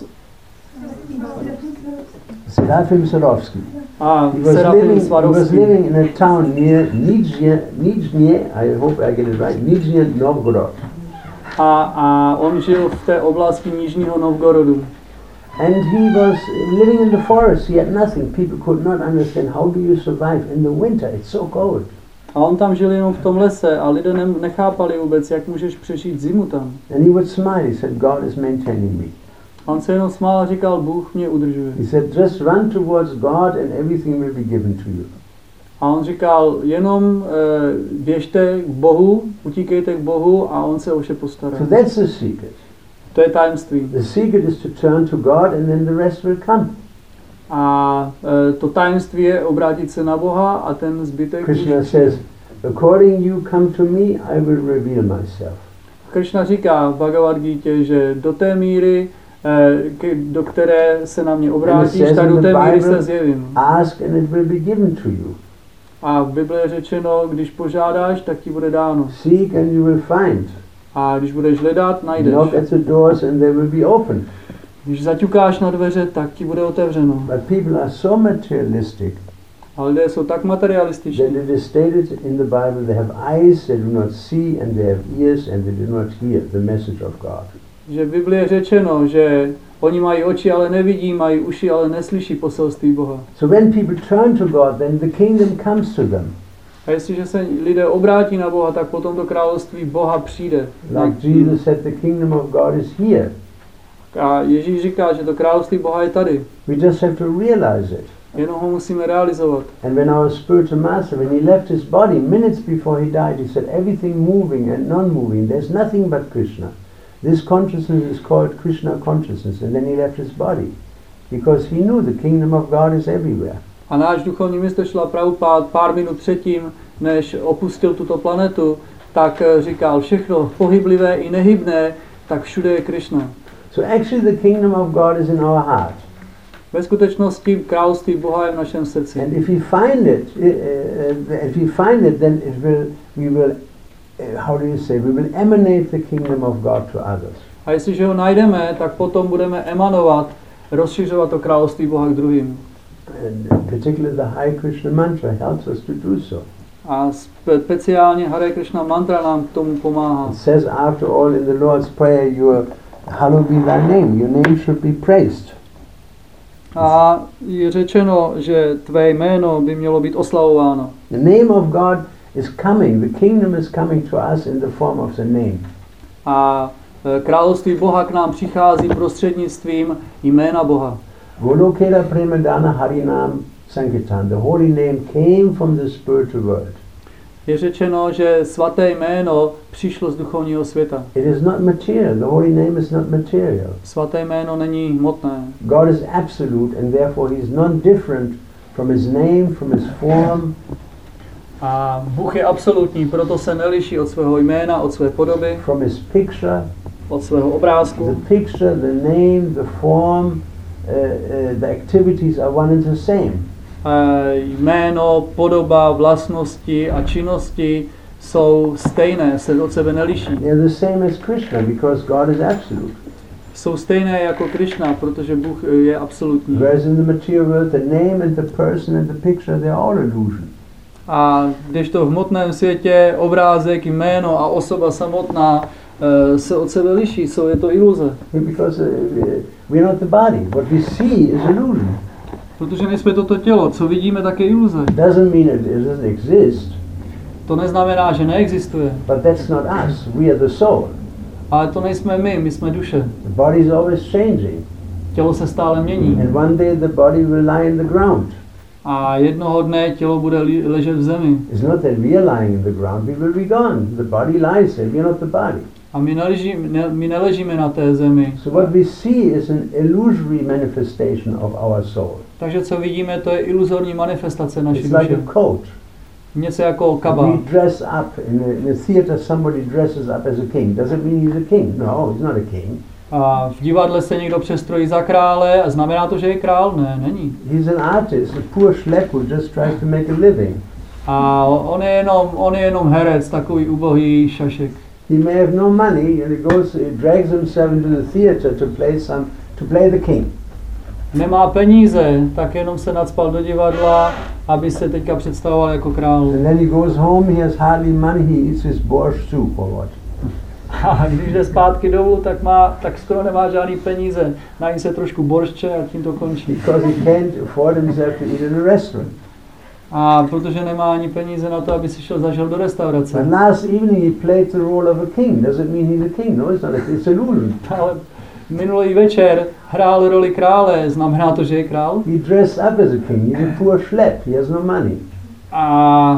Serafim Sarovsky. a He was, Serafim living, he was Svarovský. living in a town near Nizhny, Nizhny, I hope I get it right, Nizhny Novgorod. A, a on žil v té oblasti Nižního Novgorodu. And he was living in the forest, he had nothing. People could not understand, how do you survive in the winter, it's so cold. A on tam žil jenom v tom lese a lidé ne, nechápali vůbec, jak můžeš přežít zimu tam. And he would smile, he said, God is maintaining me. A on se jenom smál a říkal, Bůh mě udržuje. He said, just run towards God and everything will be given to you. A on říkal, jenom e, běžte k Bohu, utíkejte k Bohu a on se o vše postará. So that's the secret. To je tajemství. The secret is to turn to God and then the rest will come. A e, to tajemství je obrátit se na Boha a ten zbytek Krishna už... says, according you come to me, I will reveal myself. Krishna říká v Bhagavad Gita, že do té míry, e, k, do které se na mě obrátíš, tak do té míry se zjevím. Ask and it will be given to you. A v Bibli je řečeno, když požádáš, tak ti bude dáno. Seek and you will find. A když budeš hledat, najdeš. Knock at the doors and they will be opened. Když zaťukáš na dveře, tak ti bude otevřeno. But people are so materialistic A lidé jsou tak materialističní, that it is stated in the Bible they have eyes, they do not see, and they have ears, and they do not hear the message of God. že v Biblii je řečeno, že oni mají oči, ale nevidí, mají uši, ale neslyší poselství Boha. So when people turn to God, then the kingdom comes to them. A jestliže se lidé obrátí na Boha, tak potom to království Boha přijde. Like Jesus said, the kingdom of God is here. A Ježíš říká, že to království Boha je tady. We just have to realize it. Jenom ho musíme realizovat. And when our spiritual master, when he left his body, minutes before he died, he said, everything moving and non-moving, there's nothing but Krishna. This consciousness is called Krishna consciousness. And then he left his body. Because he knew the kingdom of God is everywhere. A náš duchovní mistr Šrila Prabhupád pár minut předtím, než opustil tuto planetu, tak říkal, všechno pohyblivé i nehybné, tak všude je Krishna. So actually the kingdom of God is in our heart. Ve skutečnosti království Boha je v našem srdci. And if we find it, uh, uh, if we find it, then it will, we will, uh, how do you say, we will emanate the kingdom of God to others. A jestliže ho najdeme, tak potom budeme emanovat, rozšiřovat to království Boha k druhým. And particularly the Hare Krishna mantra helps us to do so. A speciálně Hare Krishna mantra nám k tomu pomáhá. It says after all in the Lord's Prayer, your hallowed be thy name. Your name should be praised. A je řečeno, že tvé jméno by mělo být oslavováno. The name of God is coming. The kingdom is coming to us in the form of the name. A e, království Boha k nám přichází prostřednictvím jména Boha. Golokela Premadana Harinam Sankirtan. The holy name came from the spiritual world. Je řečeno, že svaté jméno přišlo z duchovního světa. It is not material. The holy name is not material. Svaté jméno není hmotné. God is absolute and therefore he is not different from his name, from his form. A Bůh je absolutní, proto se neliší od svého jména, od své podoby, From his picture, od svého obrázku. the picture, the name, the form, uh, uh, the activities are one and the same. E, jméno, podoba, vlastnosti a činnosti jsou stejné, se od sebe neliší. They are the same as Krishna because God is absolute. Jsou stejné jako Krišna, protože Bůh je absolutní. Whereas in the material world, the name and the person and the picture, they are all illusion. A když to v hmotném světě obrázek, jméno a osoba samotná e, se od sebe liší, jsou je to iluze. Because uh, we are not the body. What we see is illusion. Protože nejsme toto tělo, co vidíme, tak je iluze. Doesn't mean it, it doesn't exist, To neznamená, že neexistuje. but that's not us. We are the soul. Ale to nejsme my, my jsme duše. The body is always changing. Tělo se stále mění. And one day the body will lie in the ground. A jednoho dne tělo bude li- ležet v zemi. It's not that we are lying in the ground, we will be gone. The body lies there, we are not the body. A my, neleží, ne, my neležíme na té zemi. So what we see is an illusory manifestation of our soul. Takže co vidíme, to je iluzorní manifestace naší It's like duše. a coat. Něco jako kabát. We dress up in a, in a theater, somebody dresses up as a king. Does it mean he's a king? No, he's not a king. A v divadle se někdo přestrojí za krále a znamená to, že je král? Ne, není. He's an artist, a poor schlep who just tries to make a living. A on je jenom, on je jenom herec, takový ubohý šašek. He may have no money and he goes, he drags himself into the theater to play some, to play the king. Nemá peníze, tak jenom se nacpal do divadla, aby se teďka představoval jako král. And then he goes home, he has hardly money, he eats his borscht soup or what. A když jde zpátky domů, tak, má, tak skoro nemá žádný peníze. Nají se trošku borště a tím to končí. Because he can't afford himself to eat in a restaurant. A protože nemá ani peníze na to, aby si šel zažil do restaurace. And last evening he played the role of a king. Does it mean he's a king? No, it's not. It's illusion. Ale minulý večer hrál roli krále, znamená to, že je král. He dressed up as a king. He's a poor schlep. He has no money. A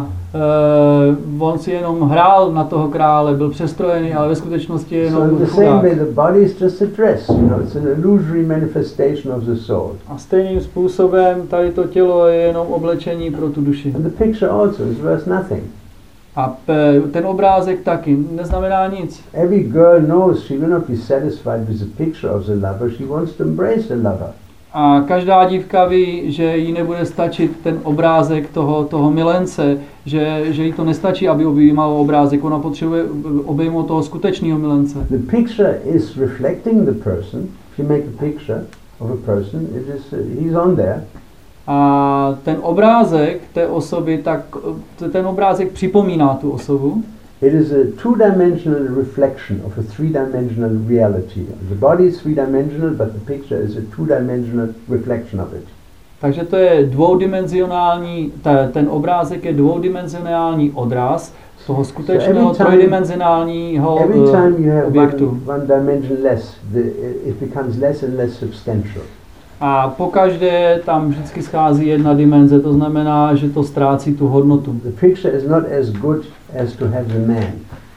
uh, on si jenom hrál na toho krále, byl přestrojený, ale ve skutečnosti je So jenom in the same chudák. way, the body is just a dress. You know, it's an illusory manifestation of the soul. A stejným způsobem tady to tělo je jenom oblečení pro tu duši. And the picture also is worth nothing. A pe, ten obrázek taky neznamená nic. Every girl knows she will not be satisfied with the picture of the lover. She wants to embrace the lover. A každá dívka ví, že jí nebude stačit ten obrázek toho, toho milence, že, že jí to nestačí, aby objímala obrázek, ona potřebuje obejmout toho skutečného milence. The picture is reflecting the person. If you make a picture of a person, it is uh, he's on there. A ten obrázek té osoby, tak ten obrázek připomíná tu osobu. It is a two-dimensional reflection of a three-dimensional reality. The body is three-dimensional, but the picture is a two-dimensional reflection of it. Takže to je dvoudimenzionální, ta, ten obrázek je dvoudimenzionální odraz toho skutečného So every time- trojdimenzionálního Every uh, time you have objektu. one, one dimension less, the, it becomes less and less substantial. A pokaždé tam vždycky schází jedna dimenze, to znamená, že to ztrácí tu hodnotu. The picture is not as good as to have the man.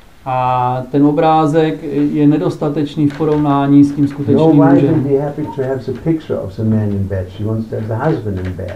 A ten obrázek je nedostatečný v porovnání s tím No skutečným wife will mužem. be happy to have the picture of the man in bed. She wants to have the husband in bed.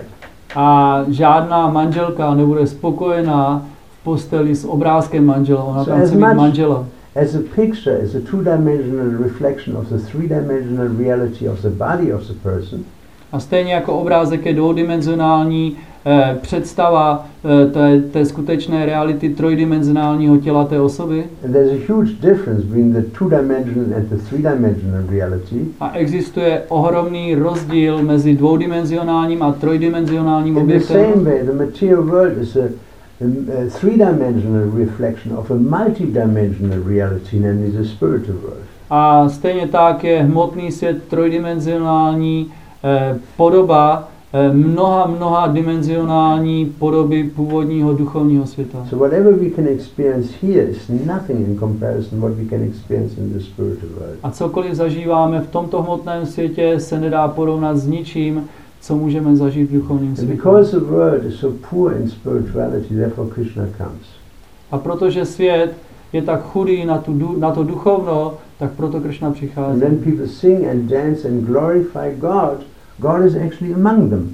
A žádná manželka nebude spokojená v posteli s obrázkem manžela, ona So tam as chce mít much- manžela. As a picture is a two-dimensional reflection of the three-dimensional reality of the body of the person, A stejně jako obrázek je dvoudimenzionální eh, představa eh, té, té skutečné reality trojdimenzionálního těla té osoby. and there's a huge difference between the two-dimensional and the three-dimensional reality. A existuje ohromný rozdíl mezi dvoudimenzionálním a trojdimenzionálním In the objektem. same way, the material world is a, a, a three-dimensional reflection of a multi-dimensional reality, namely the spiritual world. A stejně tak je hmotný svět trojdimenzionální eh, podoba eh, mnoha, mnoha dimenzionální podoby původního duchovního světa. So whatever we can experience here is nothing in comparison what we can experience in the spiritual world. A cokoliv zažíváme v tomto hmotném světě, se nedá porovnat s ničím, co můžeme zažít v duchovním And světě. because the world is so poor in spirituality, therefore Krishna comes. A protože svět je tak chudý na, tu, du- na to duchovno, tak proto Krishna And přichází. then people sing and dance and glorify God. God is actually among them.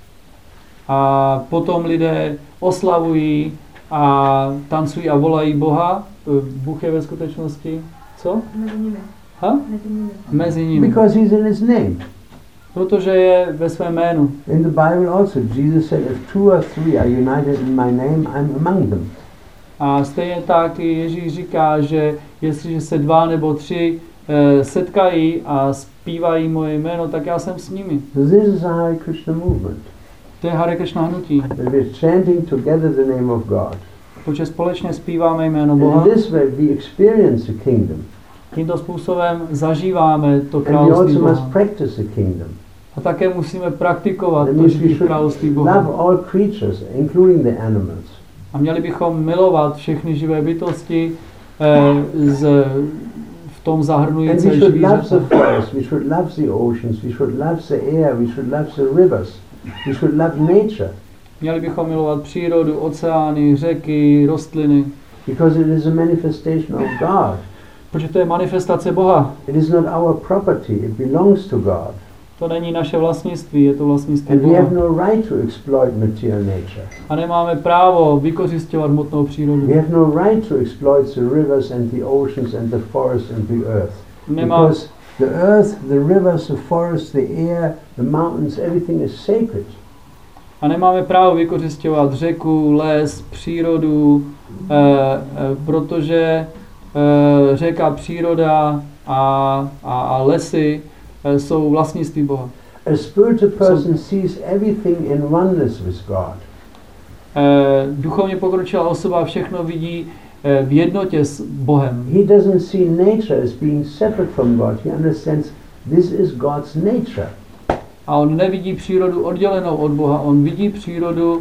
A potom lidé oslavují a tancují a volají Boha. Bůh je ve skutečnosti co? Mezi nimi. Ha? Mezi nimi. Mezi nimi. Because he's in his name. Protože je ve svém jménu. In the Bible also, Jesus said, if two or three are united in my name, I'm among them. A stejně tak i Ježíš říká, že jestliže se dva nebo tři eh, setkají a zpívají moje jméno, tak já jsem s nimi. So this is a Hare Krishna movement. To je Hare Krishna hnutí. That we're chanting together the name of God. Protože společně zpíváme jméno And Boha. in this way we experience the kingdom. Tímto způsobem zažíváme to And we království also must Boha. practice the kingdom. A také musíme praktikovat That to means we žití v should království love Boha. all creatures, including the animals. A měli bychom milovat všechny živé bytosti eh, z, v tom And zahrnující we should love zvířata. the forest, we should love the oceans, we should love the air, we should love the rivers, we should love nature. Měli bychom milovat přírodu, oceány, řeky, rostliny, Because it is a manifestation of God. protože to je manifestace Boha. It is not our property, it belongs to God. To není naše vlastnictví, je to vlastnictví And we Boha. have no right to exploit material nature. A nemáme právo vykořisťovat hmotnou přírodu. We have no right to exploit the rivers and the oceans and the forests and the earth. Nemá, Because the earth, the rivers, the forests, the air, the mountains, everything is sacred. a nemáme právo vykořisťovat řeku, les, přírodu, eh, eh, protože eh, řeka, příroda a, a, a lesy eh, jsou vlastnictví Boha. A spiritual person sees everything in oneness with God. Eh, duchovně pokročilá osoba všechno vidí eh, v jednotě s Bohem. He doesn't see nature as being separate from God. He understands this is God's nature. A on nevidí přírodu oddělenou od Boha, on vidí přírodu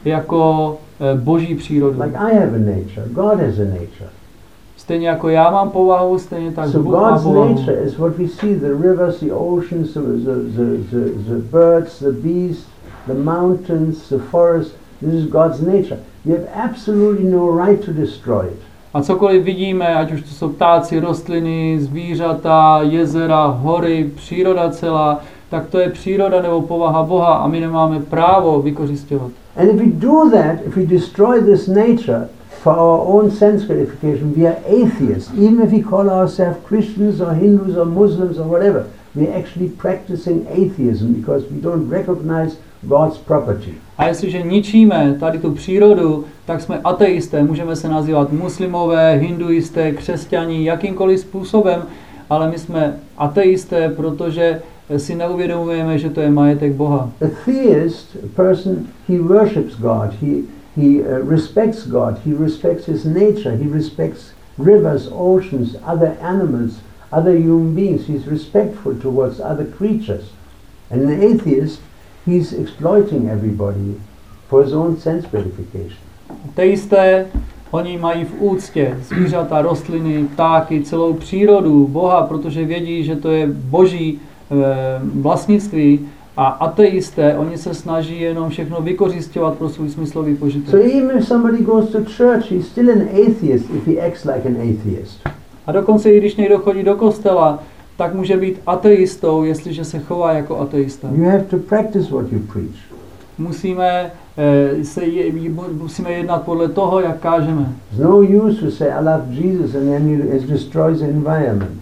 jako eh, boží přírodu. Like I have a nature, God has a nature. Stejně jako já mám povahu, stejně tak So Bůh má God's povahu. nature is what we see, the rivers, the oceans, the, the, the, the, the birds, the beasts, the mountains, the forests. This is God's nature. We have absolutely no right to destroy it. A cokoliv vidíme, ať už to jsou ptáci, rostliny, zvířata, jezera, hory, příroda celá, tak to je příroda nebo povaha Boha a my nemáme právo vykořisťovat. And if we do that, if we destroy this nature for our own sense gratification, we are atheists. Even if we call ourselves Christians or Hindus or Muslims or whatever, we are actually practicing atheism because we don't recognize God's property. A jestliže ničíme tady tu přírodu, tak jsme ateisté, můžeme se nazývat muslimové, hinduisté, křesťaní, jakýmkoliv způsobem, ale my jsme ateisté, protože si neuvědomujeme, že to je majetek Boha. A theist, a person, he worships God, he, he uh, respects God, he respects his nature, he respects rivers, oceans, other animals, other human beings. He's respectful towards other creatures. And an atheist, he's exploiting everybody for his own sense gratification. Ateisté, oni mají v úctě zvířata, rostliny, ptáky, celou přírodu, Boha, protože vědí, že to je boží e, vlastnictví. A ateisté, oni se snaží jenom všechno vykořisťovat pro svůj smyslový požitek. So even if somebody goes to church, he's still an atheist if he acts like an atheist. A dokonce i když někdo chodí do kostela, tak může být ateistou, jestliže se chová jako ateista. You have to practice what you preach. Musíme, eh, se je, musíme jednat podle toho, jak kážeme. There's no use to say, I love Jesus, and then he it destroys the environment.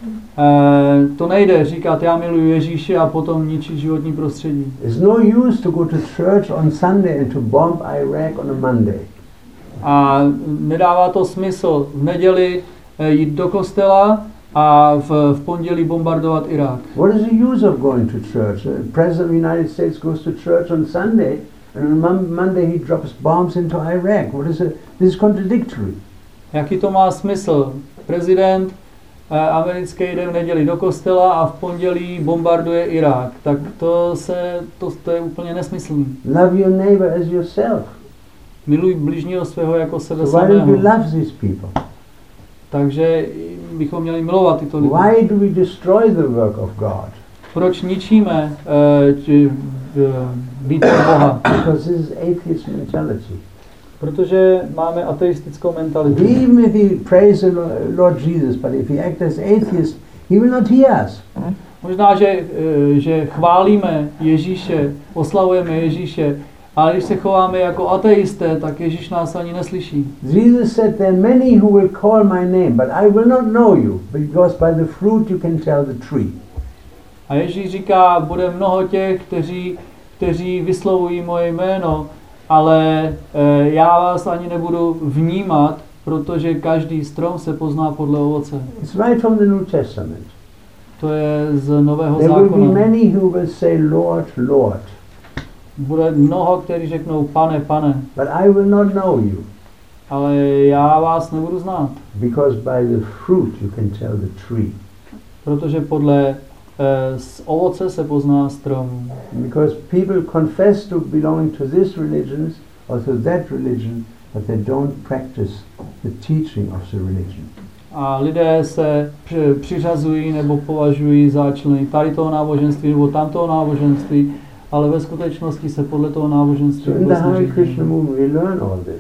Eh, to nejde říkat, já miluji Ježíše a potom ničit životní prostředí. There's no use to go to church on Sunday and to bomb Iraq on a Monday. A nedává to smysl v neděli eh, jít do kostela a v, v pondělí bombardovat Irák. What is the use of going to church? The President of the United States goes to church on Sunday, and on Mon- Monday he drops bombs into Iraq. What is it? This is contradictory. Jaký to má smysl? Prezident americký jde v neděli do kostela a v pondělí bombarduje Irák. Tak to, se, to, to je úplně nesmyslný. Love your neighbor as yourself. Miluj bližního svého jako sebe So why don't you samého. love these people? Takže bychom měli milovat tyto lidi. Why do we destroy the work of God? Proč ničíme uh, výtvor Boha? Because this is atheist mentality. Protože máme ateistickou mentalitu. Even if he prays the Lord Jesus, but if he acts as atheist, he will not hear us. Možná, že, uh, že chválíme Ježíše, oslavujeme Ježíše, ale když se chováme jako ateisté, tak Ježíš nás ani neslyší. Jesus said, there are many who will call my name, but I will not know you, because by the fruit you can tell the tree. A Ježíš říká, bude mnoho těch, kteří, kteří vyslovují moje jméno, ale e, já vás ani nebudu vnímat, protože každý strom se pozná podle ovoce. It's right from the New Testament. To je z Nového There will be zákona. many who will say, Lord, Lord, Bude mnoho, kteří řeknou, pane, pane, but I will not know you, ale já vás nebudu znát, because by the fruit you can tell the tree. protože podle e, z ovoce se pozná strom. Because people confess to belonging to this religion or to that religion, but they don't practice the teaching of the religion. A lidé se při, přiřazují nebo považují za členy tady toho náboženství nebo tamtoho náboženství, ale ve skutečnosti se podle toho náboženství So in the vůbec Hare neřídí. Krishna movement we learn all this.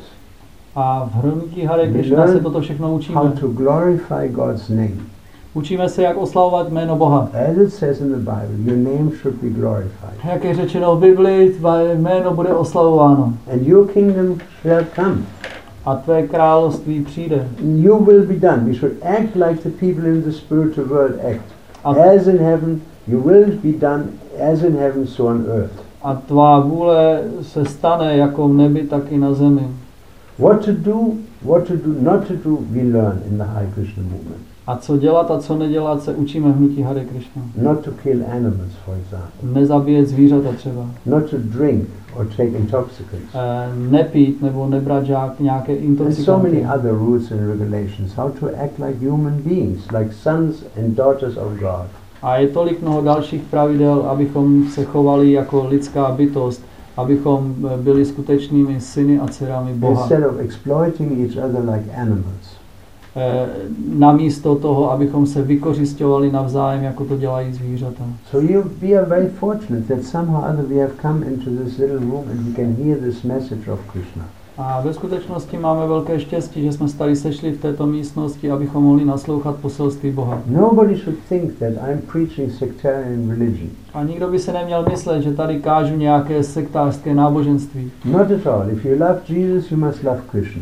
A v hrnutí Hare We Krishna learn se toto všechno učíme. how to glorify God's name. Učíme se, jak oslavovat jméno Boha. As it says in the Bible, your name should be glorified. Jak je řečeno v Biblii, tvé jméno bude oslavováno. And your kingdom shall come. A tvé království přijde. You will be done. We should act like the people in the spiritual world act. A, As in heaven, you will be done as in heaven, so on earth. a tvá vůle se stane jako v nebi, tak i na zemi. What to do, what to do, not to do, we learn in the Hare Krishna movement. A co dělat a co nedělat, se učíme v hnutí Hare Krishna. Not to kill animals, for example. Nezabíjet zvířata třeba. Not to drink or take intoxicants. E, nepít nebo nebrat žák nějaké And so many intoxikanty. other rules and regulations. How to act like human beings, like sons and daughters of God. A je tolik mnoho dalších pravidel, abychom se chovali jako lidská bytost, abychom byli skutečnými syny a dcerami Boha. Instead of exploiting each other like animals. E, namísto toho, abychom se vykořisťovali navzájem, jako to dělají zvířata. So you, we are very fortunate that somehow or other we have come into this little room and we can hear this message of Krishna. A ve skutečnosti máme velké štěstí, že jsme se tady sešli v této místnosti, abychom mohli naslouchat poselství Boha. Nobody should think that I'm preaching sectarian religion. A nikdo by se neměl myslet, že tady kážu nějaké sektářské náboženství. Not at all. If you love Jesus, you must love Krishna.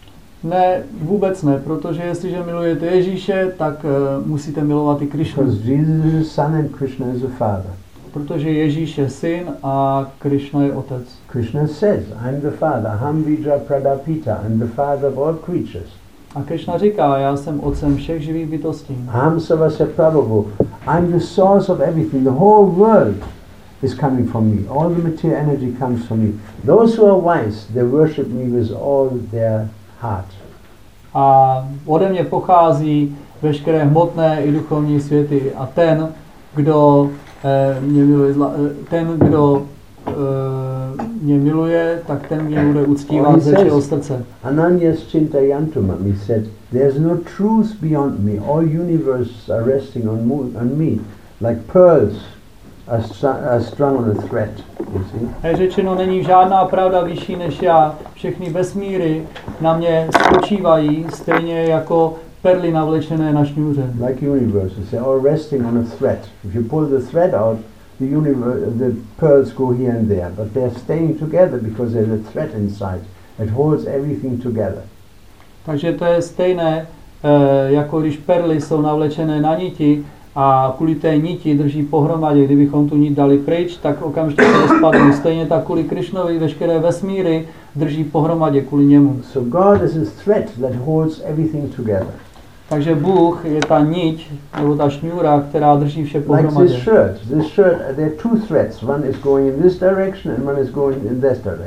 Ne, vůbec ne, protože jestliže milujete Ježíše, tak uh, musíte milovat i Krišnu. Because Jesus is a son and Krishna is a father. Protože Ježíš je syn a Krišna je otec. Krishna says, I'm the father, Ham Vijra Pradapita, I'm the father of all creatures. A Krišna říká, já jsem otcem všech živých bytostí. Aham Savasya Prabhu, I'm the source of everything. The whole world is coming from me. All the material energy comes from me. Those who are wise, they worship me with all their heart. A ode mě pochází veškeré hmotné i duchovní světy. A ten, kdo eh, mě miluje, zla, eh, ten, kdo eh, mě miluje, tak ten mě bude uctívat ze všeho srdce. Ananyas Chintayantumam, he said, there's no truth beyond me. All universes are resting on, mo- on me, like pearls are, str- are strung on a thread. You see? Je řečeno, není žádná pravda vyšší než já. Všechny vesmíry na mě spočívají, stejně jako perly navlečené na šňůře. Like universes, they're all resting on a thread. If you pull the thread out, the universe, the pearls go here and there, but they're staying together because there's a thread inside that holds everything together. Takže to je stejné, e, jako když perly jsou navlečené na niti a kvůli té niti drží pohromadě. Kdybychom tu nit dali pryč, tak okamžitě se rozpadnou. Stejně tak kvůli Krišnovi veškeré vesmíry drží pohromadě kvůli němu. So God is a thread that holds everything together. Takže Bůh je ta niť, nebo ta šňůra, která drží vše Like pohromadě. this shirt. This shirt, uh, there are two threads. One is going in this direction and one is going in this direction.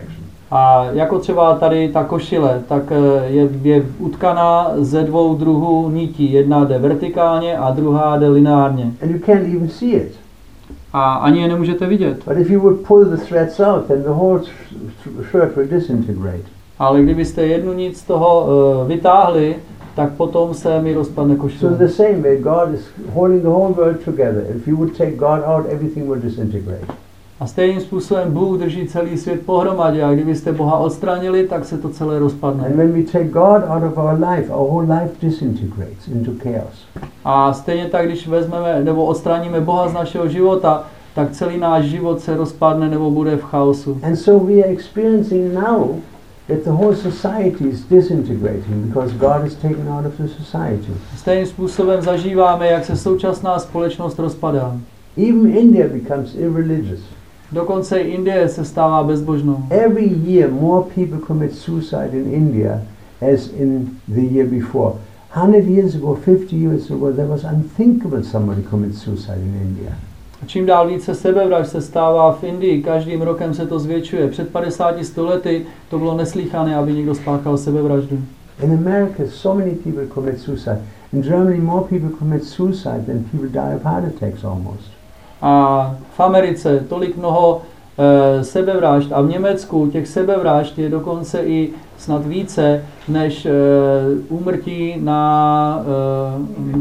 A jako třeba tady ta košile, tak je, je utkaná ze dvou druhů nití. Jedna jde vertikálně a druhá jde lineárně. And you can't even see it. A ani je nemůžete vidět. But if you would pull the threads out, then the whole shirt will disintegrate. Ale kdybyste jednu nit z toho uh, vytáhli, tak potom se mi rozpadne košile. So the same way, God is holding the whole world together. If you would take God out, everything will disintegrate. A stejným způsobem Bůh drží celý svět pohromadě a kdybyste Boha odstranili, tak se to celé rozpadne. And when we take God out of our life, our whole life disintegrates into chaos. A stejně tak, když vezmeme nebo odstraníme Boha z našeho života, tak celý náš život se rozpadne nebo bude v chaosu. And so we are experiencing now that the whole society is disintegrating because God is taken out of the society. Stejným způsobem zažíváme, jak se současná společnost rozpadá. Even India becomes irreligious. Dokonce i Indie se stává bezbožnou. Every year more people commit suicide in India as in the year before. one hundred years ago, fifty years ago, there was unthinkable somebody commit suicide in India. A čím dál více sebevražd se stává v Indii, každým rokem se to zvětšuje. Před padesáti lety to bylo neslýchané, aby někdo spáchal sebevraždu. In America, so many people commit suicide. In Germany, more people commit suicide than people die of heart attacks almost. A v Americe tolik mnoho e, sebevražd a v Německu těch sebevražd je dokonce i snad více než e, úmrtí na, e,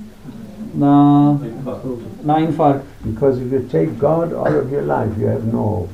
na, na infarkt. Because if you take God out of your life, you have no hope.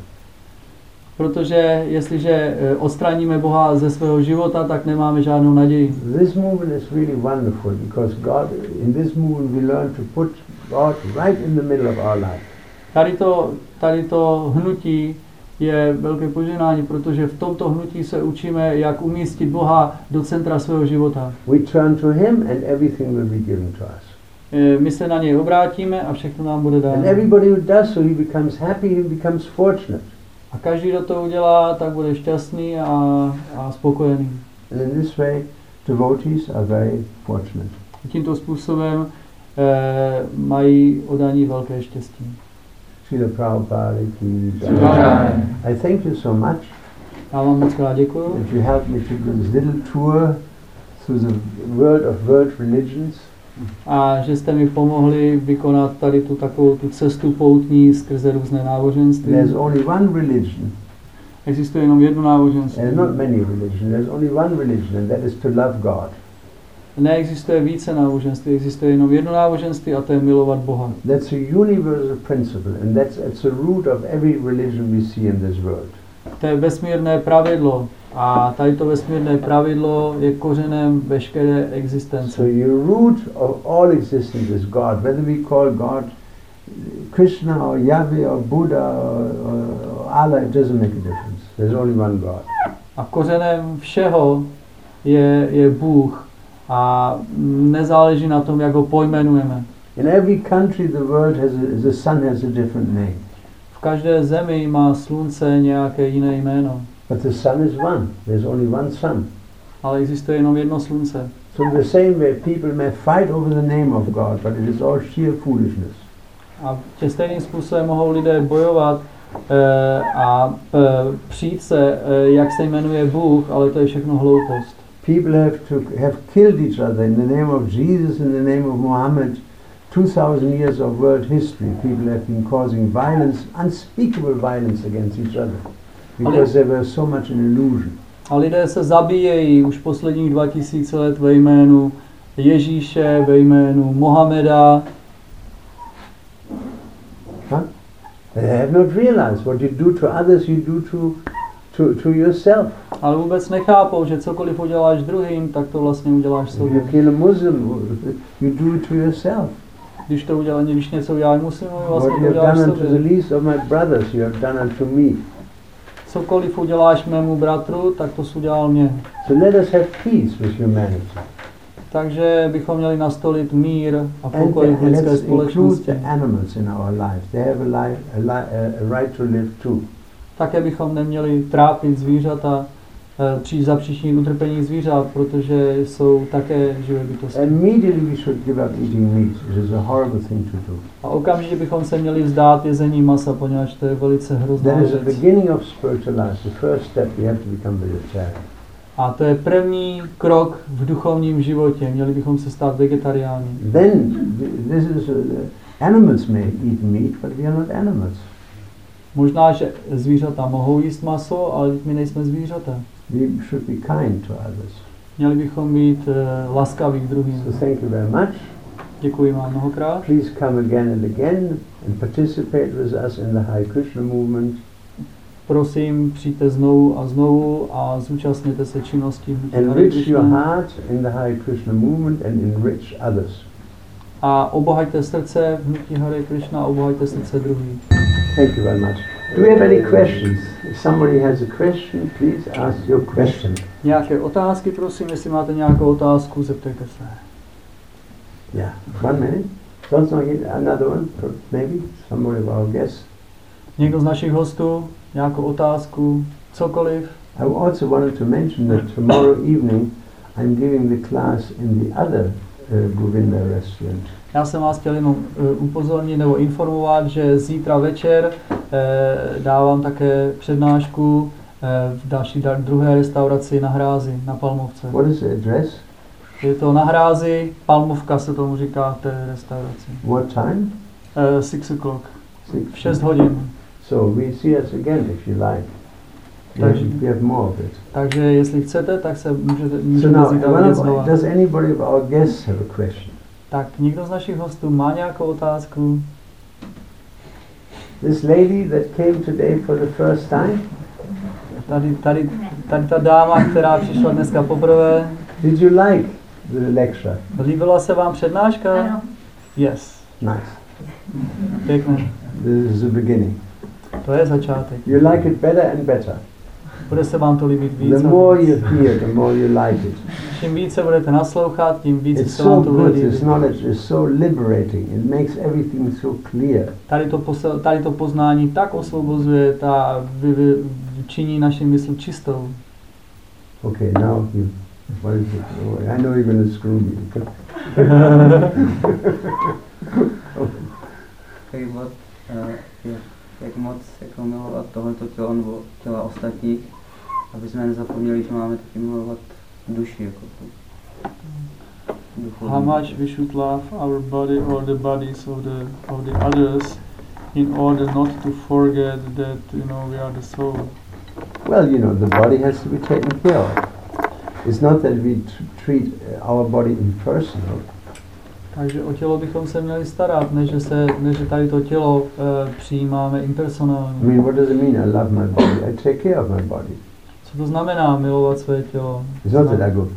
Protože jestliže odstraníme Boha ze svého života, tak nemáme žádnou naději. This movement is really wonderful because God, in this movement we learn to put God right in the middle of our life. Tady to, tady to hnutí je velké požehnání, protože v tomto hnutí se učíme, jak umístit Boha do centra svého života. We turn to Him and everything will be given to us. My se na něj obrátíme a všechno nám bude dáno. And everybody who does so, he becomes happy, he becomes fortunate. A každý, kdo to udělá, tak bude šťastný a, a spokojený. And in this way, devotees are very fortunate. Tímto způsobem eh, mají oddaní velké štěstí. Srila Prabhupada ki jai. I thank you so much Já vám moc krát děkuju, that you helped me to do this little tour through the world of world religions. a že jste mi pomohli vykonat tady tu takovou tu cestu poutní skrze různé náboženství. There's only one religion. Existuje jenom jedno náboženství. There's not many religions. There's only one religion, and that is to love God. Neexistuje více náboženství, existuje jenom jedno náboženství a to je milovat Boha. That's a universal principle, and that's at the root of every religion we see in this world. To je vesmírné pravidlo a tady to vesmírné pravidlo je kořenem veškeré existence. So your root of all existence is God. Whether we call God Krishna or Yahweh or Buddha or, or Allah, it doesn't make a difference. There's only one God. A kořenem všeho je, je Bůh a nezáleží na tom, jak ho pojmenujeme. In every country the world has a, the sun has a different name. V každé zemi má slunce nějaké jiné jméno, But the sun is one. There's only one sun. ale existuje jenom jedno slunce. So in the same way, people may fight over the name of God, but it is all sheer foolishness. A tě stejným způsobem mohou lidé bojovat e, a e, přijít se, e, jak se jmenuje Bůh, ale to je všechno hloupost. People have to have killed each other in the name of Jesus, in the name of Muhammad. Two thousand years of world history, people have been causing violence, unspeakable violence against each other, because they were so much in illusion. A lidé se zabíjejí už posledních dva tisíce let ve jménu Ježíše, ve jménu Mohameda. Huh? They have not realized what you do to others, you do to, to, to yourself. Ale vůbec nechápou, že cokoliv uděláš druhým, tak to vlastně uděláš If you sobě. kill a Muslim, you do it to yourself. Když to udělá, když něco uděláš muslimovi, vlastně What to you have uděláš done unto the sobě. least of my brothers, you have done unto me. Cokoliv uděláš mému bratru, tak to jsi udělal mě. So let us have peace with humanity. Takže bychom měli nastolit mír a And, pokoj v and lidské let's include společnosti. the animals in our life. They have a, life, a, li, a right to live too. Také bychom neměli trápit zvířata, při zapříčinit utrpení zvířat, protože jsou také živé bytosti. Immediately we should give up eating meat. It is a horrible thing to do. A okamžitě bychom se měli vzdát jezení masa, poněvadž to je velice hrozná That is the věc. beginning of spiritual life. The first step, we have to become vegetarian. A to je první krok v duchovním životě. Měli bychom se stát vegetariány. Then this is uh, animals may eat meat, but we are not animals. Možná, že zvířata mohou jíst maso, ale my nejsme zvířata. We should be kind to others. Měli bychom být uh, laskaví k druhým. So thank you very much. Děkuji vám mnohokrát. Please come again and again and participate with us in the Hare Krishna movement. Prosím, přijďte znovu a znovu a zúčastněte se činností hnutí Hare Enrich your Krishna. heart in the Hare Krishna movement and enrich others. A obohaťte srdce v hnutí Hare Krishna a obohaťte srdce druhých. Thank you very much. Do we have any questions? If somebody has a question, please ask your question. Nějaké otázky, prosím, jestli máte nějakou otázku, zeptejte se. Yeah, one minute. Don't know another one, maybe somebody of our guests. Někdo z našich hostů, nějakou otázku, cokoliv. I also wanted to mention that tomorrow evening I'm giving the class in the other uh, Govinda restaurant. Já jsem vás chtěl jenom uh, upozornit nebo informovat, že zítra večer uh, dávám také přednášku uh, v další da- druhé restauraci na Hrázi, na Palmovce. What is the address? Je to na Hrázi, Palmovka se tomu říká v té restauraci. What time? Uh, six o'clock, Six. v šest hodin. So we see us again if you like. We have, Takže- we have more of it. Takže jestli chcete, tak se můžete, So můžete now, zítra one vidět of, znova. does anybody of our guests have a question? Tak někdo z našich hostů má nějakou otázku? This lady that came today for the first time, Tady, tady, tady ta dáma, která přišla dneska poprvé, did you like the lecture? líbila se vám přednáška? Ano. Yes. Nice. Pěkné. This is the beginning. To je začátek. You like it better and better. Bude se vám to líbit víc. The a more víc. you hear, the more you like it. Čím více budete naslouchat, tím víc It's se vám so to bude good. líbit. This knowledge is so liberating. It makes everything so clear. Tady to, posel, tady to poznání tak osvobozuje, ta vy, vy, činí naši mysl čistou. Okay, now you. What is it? Oh, I know you're going to screw me. Takový bod, uh, jak, jak moc jako milovat tohleto tělo nebo těla ostatních, aby jsme nezapomněli, že máme taky milovat duši. Jako tu, How much we should love our body or the bodies of the of the others, in order not to forget that you know we are the soul. Well, you know, the body has to be taken care of. It's not that we t- treat our body impersonal. Takže o tělo bychom se měli starat, než že, se, než že tady to tělo uh, přijímáme impersonálně. I mean, what does it mean? I love my body. I take care of my body. Co to znamená milovat své tělo? It's not that I go.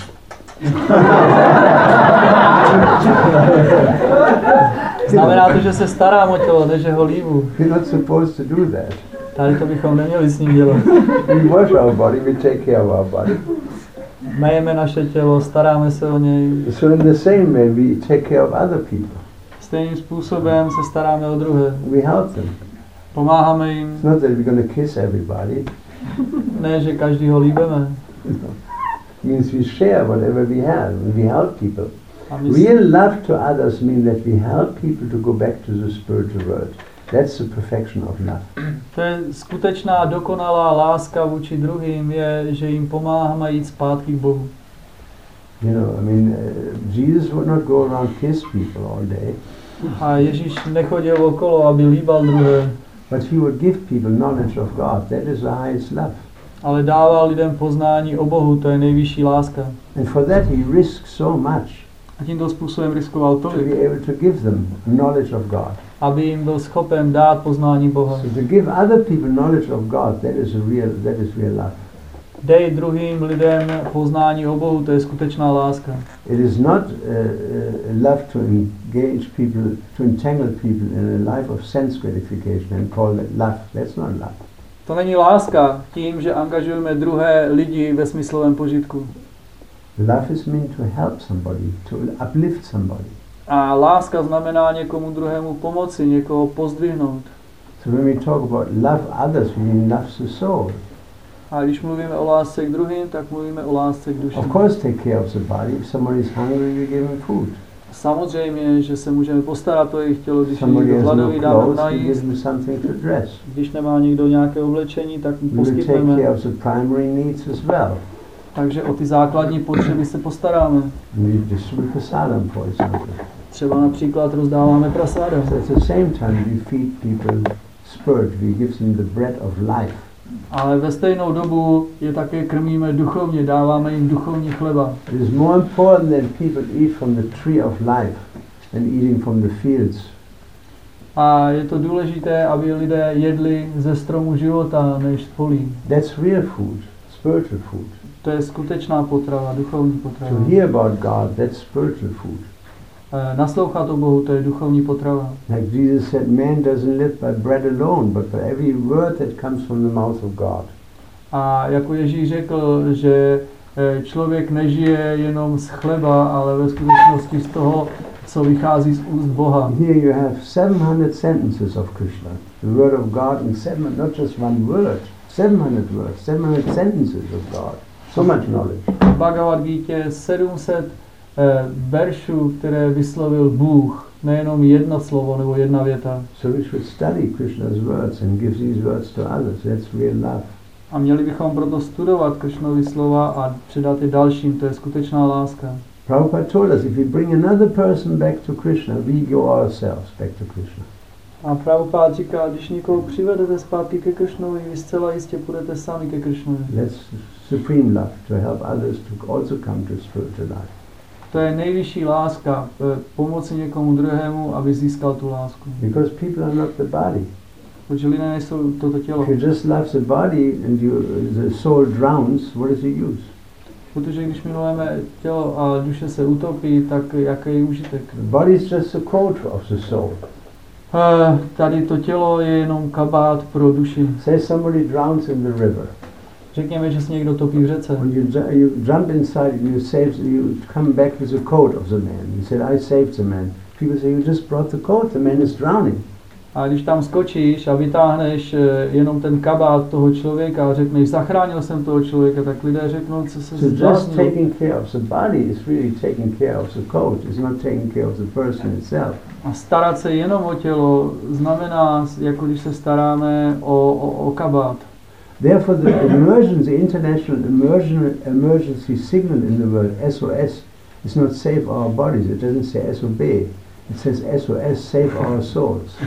Znamená to, že se starám o tělo, než že ho líbu. We're not supposed to do that. Tady to bychom neměli s ním dělat. We wash our body. We take care of our body. Majeme naše tělo, staráme se o něj. So in the same way, we take care of other people. Stejným způsobem se staráme o druhé. We help them. Pomáháme jim, It's not that we're going to kiss everybody. ne, že každý ho líbeme. It means we share whatever we have. We help people. A my Real love to others means that we help people to go back to the spiritual world. That's the perfection of love. To je skutečná dokonalá láska vůči druhým, je, že jim pomáháme jít zpátky k Bohu. You know, I mean, uh, Jesus would not go around kiss people all day, A Ježíš nechodil okolo, aby líbal druhé, but he would give people knowledge of God. That is the highest love. ale dával lidem poznání o Bohu, to je nejvyšší láska. And for that he risked so much A tímto způsobem riskoval to tolik, be able to give them knowledge of God. aby jim byl schopen dát poznání Boha. So to give other people knowledge of God, that is a real, that is real love. Dej druhým lidem poznání o Bohu, to je skutečná láska. It is not uh, uh, love to engage people, to entangle people in a life of sense gratification and call it love. That's not love. To není láska tím, že angažujeme druhé lidi ve smyslovém požitku. Love is meant to help somebody, to uplift somebody. A láska znamená někomu druhému pomoci, někoho pozdvihnout. So when we talk about love others, we mean love the soul. A když mluvíme o lásce k druhým, tak mluvíme o lásce k duši. Of course, take care of the body. If somebody is hungry, you give him food. Samozřejmě, že se můžeme postarat o jejich tělo, když je Somebody někdo has no hladový, dáme mu clothes, you give najíst. him something to dress. Když nemá někdo nějaké oblečení, tak mu You will take poskytneme. care of the primary needs as well. Takže o ty základní potřeby se postaráme. And you distribute prasadam, for example. Třeba například rozdáváme prasáda. So at the same time, we feed people spirit. We give them the bread of life. Ale ve stejnou dobu je také krmíme duchovně, dáváme jim duchovní chleba. It is more important that people eat from the tree of life than eating from the fields. A je to důležité, aby lidé jedli ze stromu života, než z polí. That's real food, spiritual food. To je skutečná potrava, duchovní potrava. To hear about God, that's spiritual food. E, naslouchat o Bohu, to je duchovní potrava. Like Jesus said, man doesn't live by bread alone, but by every word that comes from the mouth of God. A jako Ježíš řekl, že e, člověk nežije jenom z chleba, ale ve skutečnosti z toho, co vychází z úst Boha. Here you have seven hundred sentences of Krishna, the word of God, and seven, not just one word, seven hundred words, seven hundred sentences of God. So much knowledge. V Bhagavad Gita sedm set eh, veršů, které vyslovil Bůh, nejenom jedno slovo nebo jedna věta. So we should study Krishna's words and give these words to others. That's real love. A měli bychom proto studovat Krishnovy slova a předat je dalším, to je skutečná láska. Prabhupada told us, if we bring another person back to Krishna, we go ourselves back to Krishna. A Prabhupada říká, když někoho přivedete zpátky ke Krishnovi, vy zcela jistě půjdete sami ke Krishnovi. That's supreme love, to help others to also come to spiritual life. To je nejvyšší láska, eh, pomoci někomu druhému, aby získal tu lásku. Because people are not the body. Protože lidé nejsou toto tělo. If you just love the body and you, the soul drowns, what is the use? Protože když milujeme tělo a duše se utopí, tak jaký je užitek? The body is just a coat of the soul. Uh, tady to tělo je jenom kabát pro duši. Say somebody drowns in the river. Řekněme, že se někdo topí v řece. When you, ju- you jump inside and you save, you come back with the coat of the man. You said, I saved the man. People say, you just brought the coat, the man is drowning. A když tam skočíš a vytáhneš uh, jenom ten kabát toho člověka a řekneš, zachránil jsem toho člověka, tak lidé řeknou, co se So just zbláznil. taking care of the body is really taking care of the coat. It's not taking care of the person itself. A starat se jenom o tělo znamená, jako když se staráme o, o, o kabát. Therefore, the emergency, the international emergen, emergency signal in the word S O S is not save our bodies. It doesn't say S O B. It says S O S, save our souls.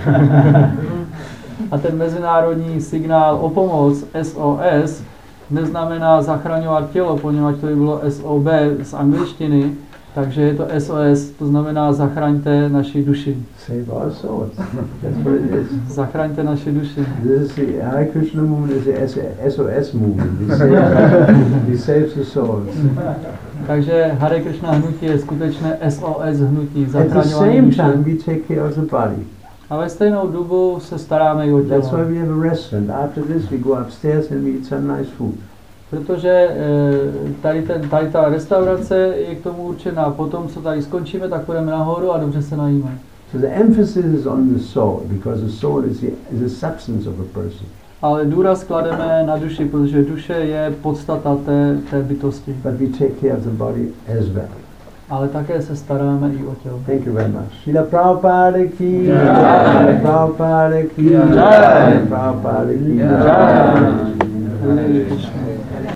A ten mezinárodní signál o pomoc S O S neznamená zachraňovat tělo, poněvadž to by bylo S O B z angličtiny, takže je to S O S, to znamená zachraňte naši duši. Save our souls. That's what it is. Zachraňte naši duši. This is the Hare Krishna movement is the S O S movement. We save, we save the souls. Takže Hare Krishna hnutí je skutečné S O S hnutí, At the zachraňování same duše. time, we take care of the body. A ve stejnou dobu se staráme i o That's tělo. why we have a restaurant. After this, we go upstairs and we eat some nice food. Protože eh, tady, ten, tady ta restaurace je k tomu určená. Potom, co tady skončíme, tak půjdeme nahoru a dobře se najíme. So the emphasis is on the soul, because the soul is the, is the substance of a person. Ale důraz klademe na duši, protože duše je podstata té, té bytosti. But we take care of the body as well. Ale také se staráme i o tělo. Thank you very much. Srila Prabhupada ki Jai. jai. Prabhupada ki Jai. jai. Prabhupada ki Jai. jai. Hare Krishna.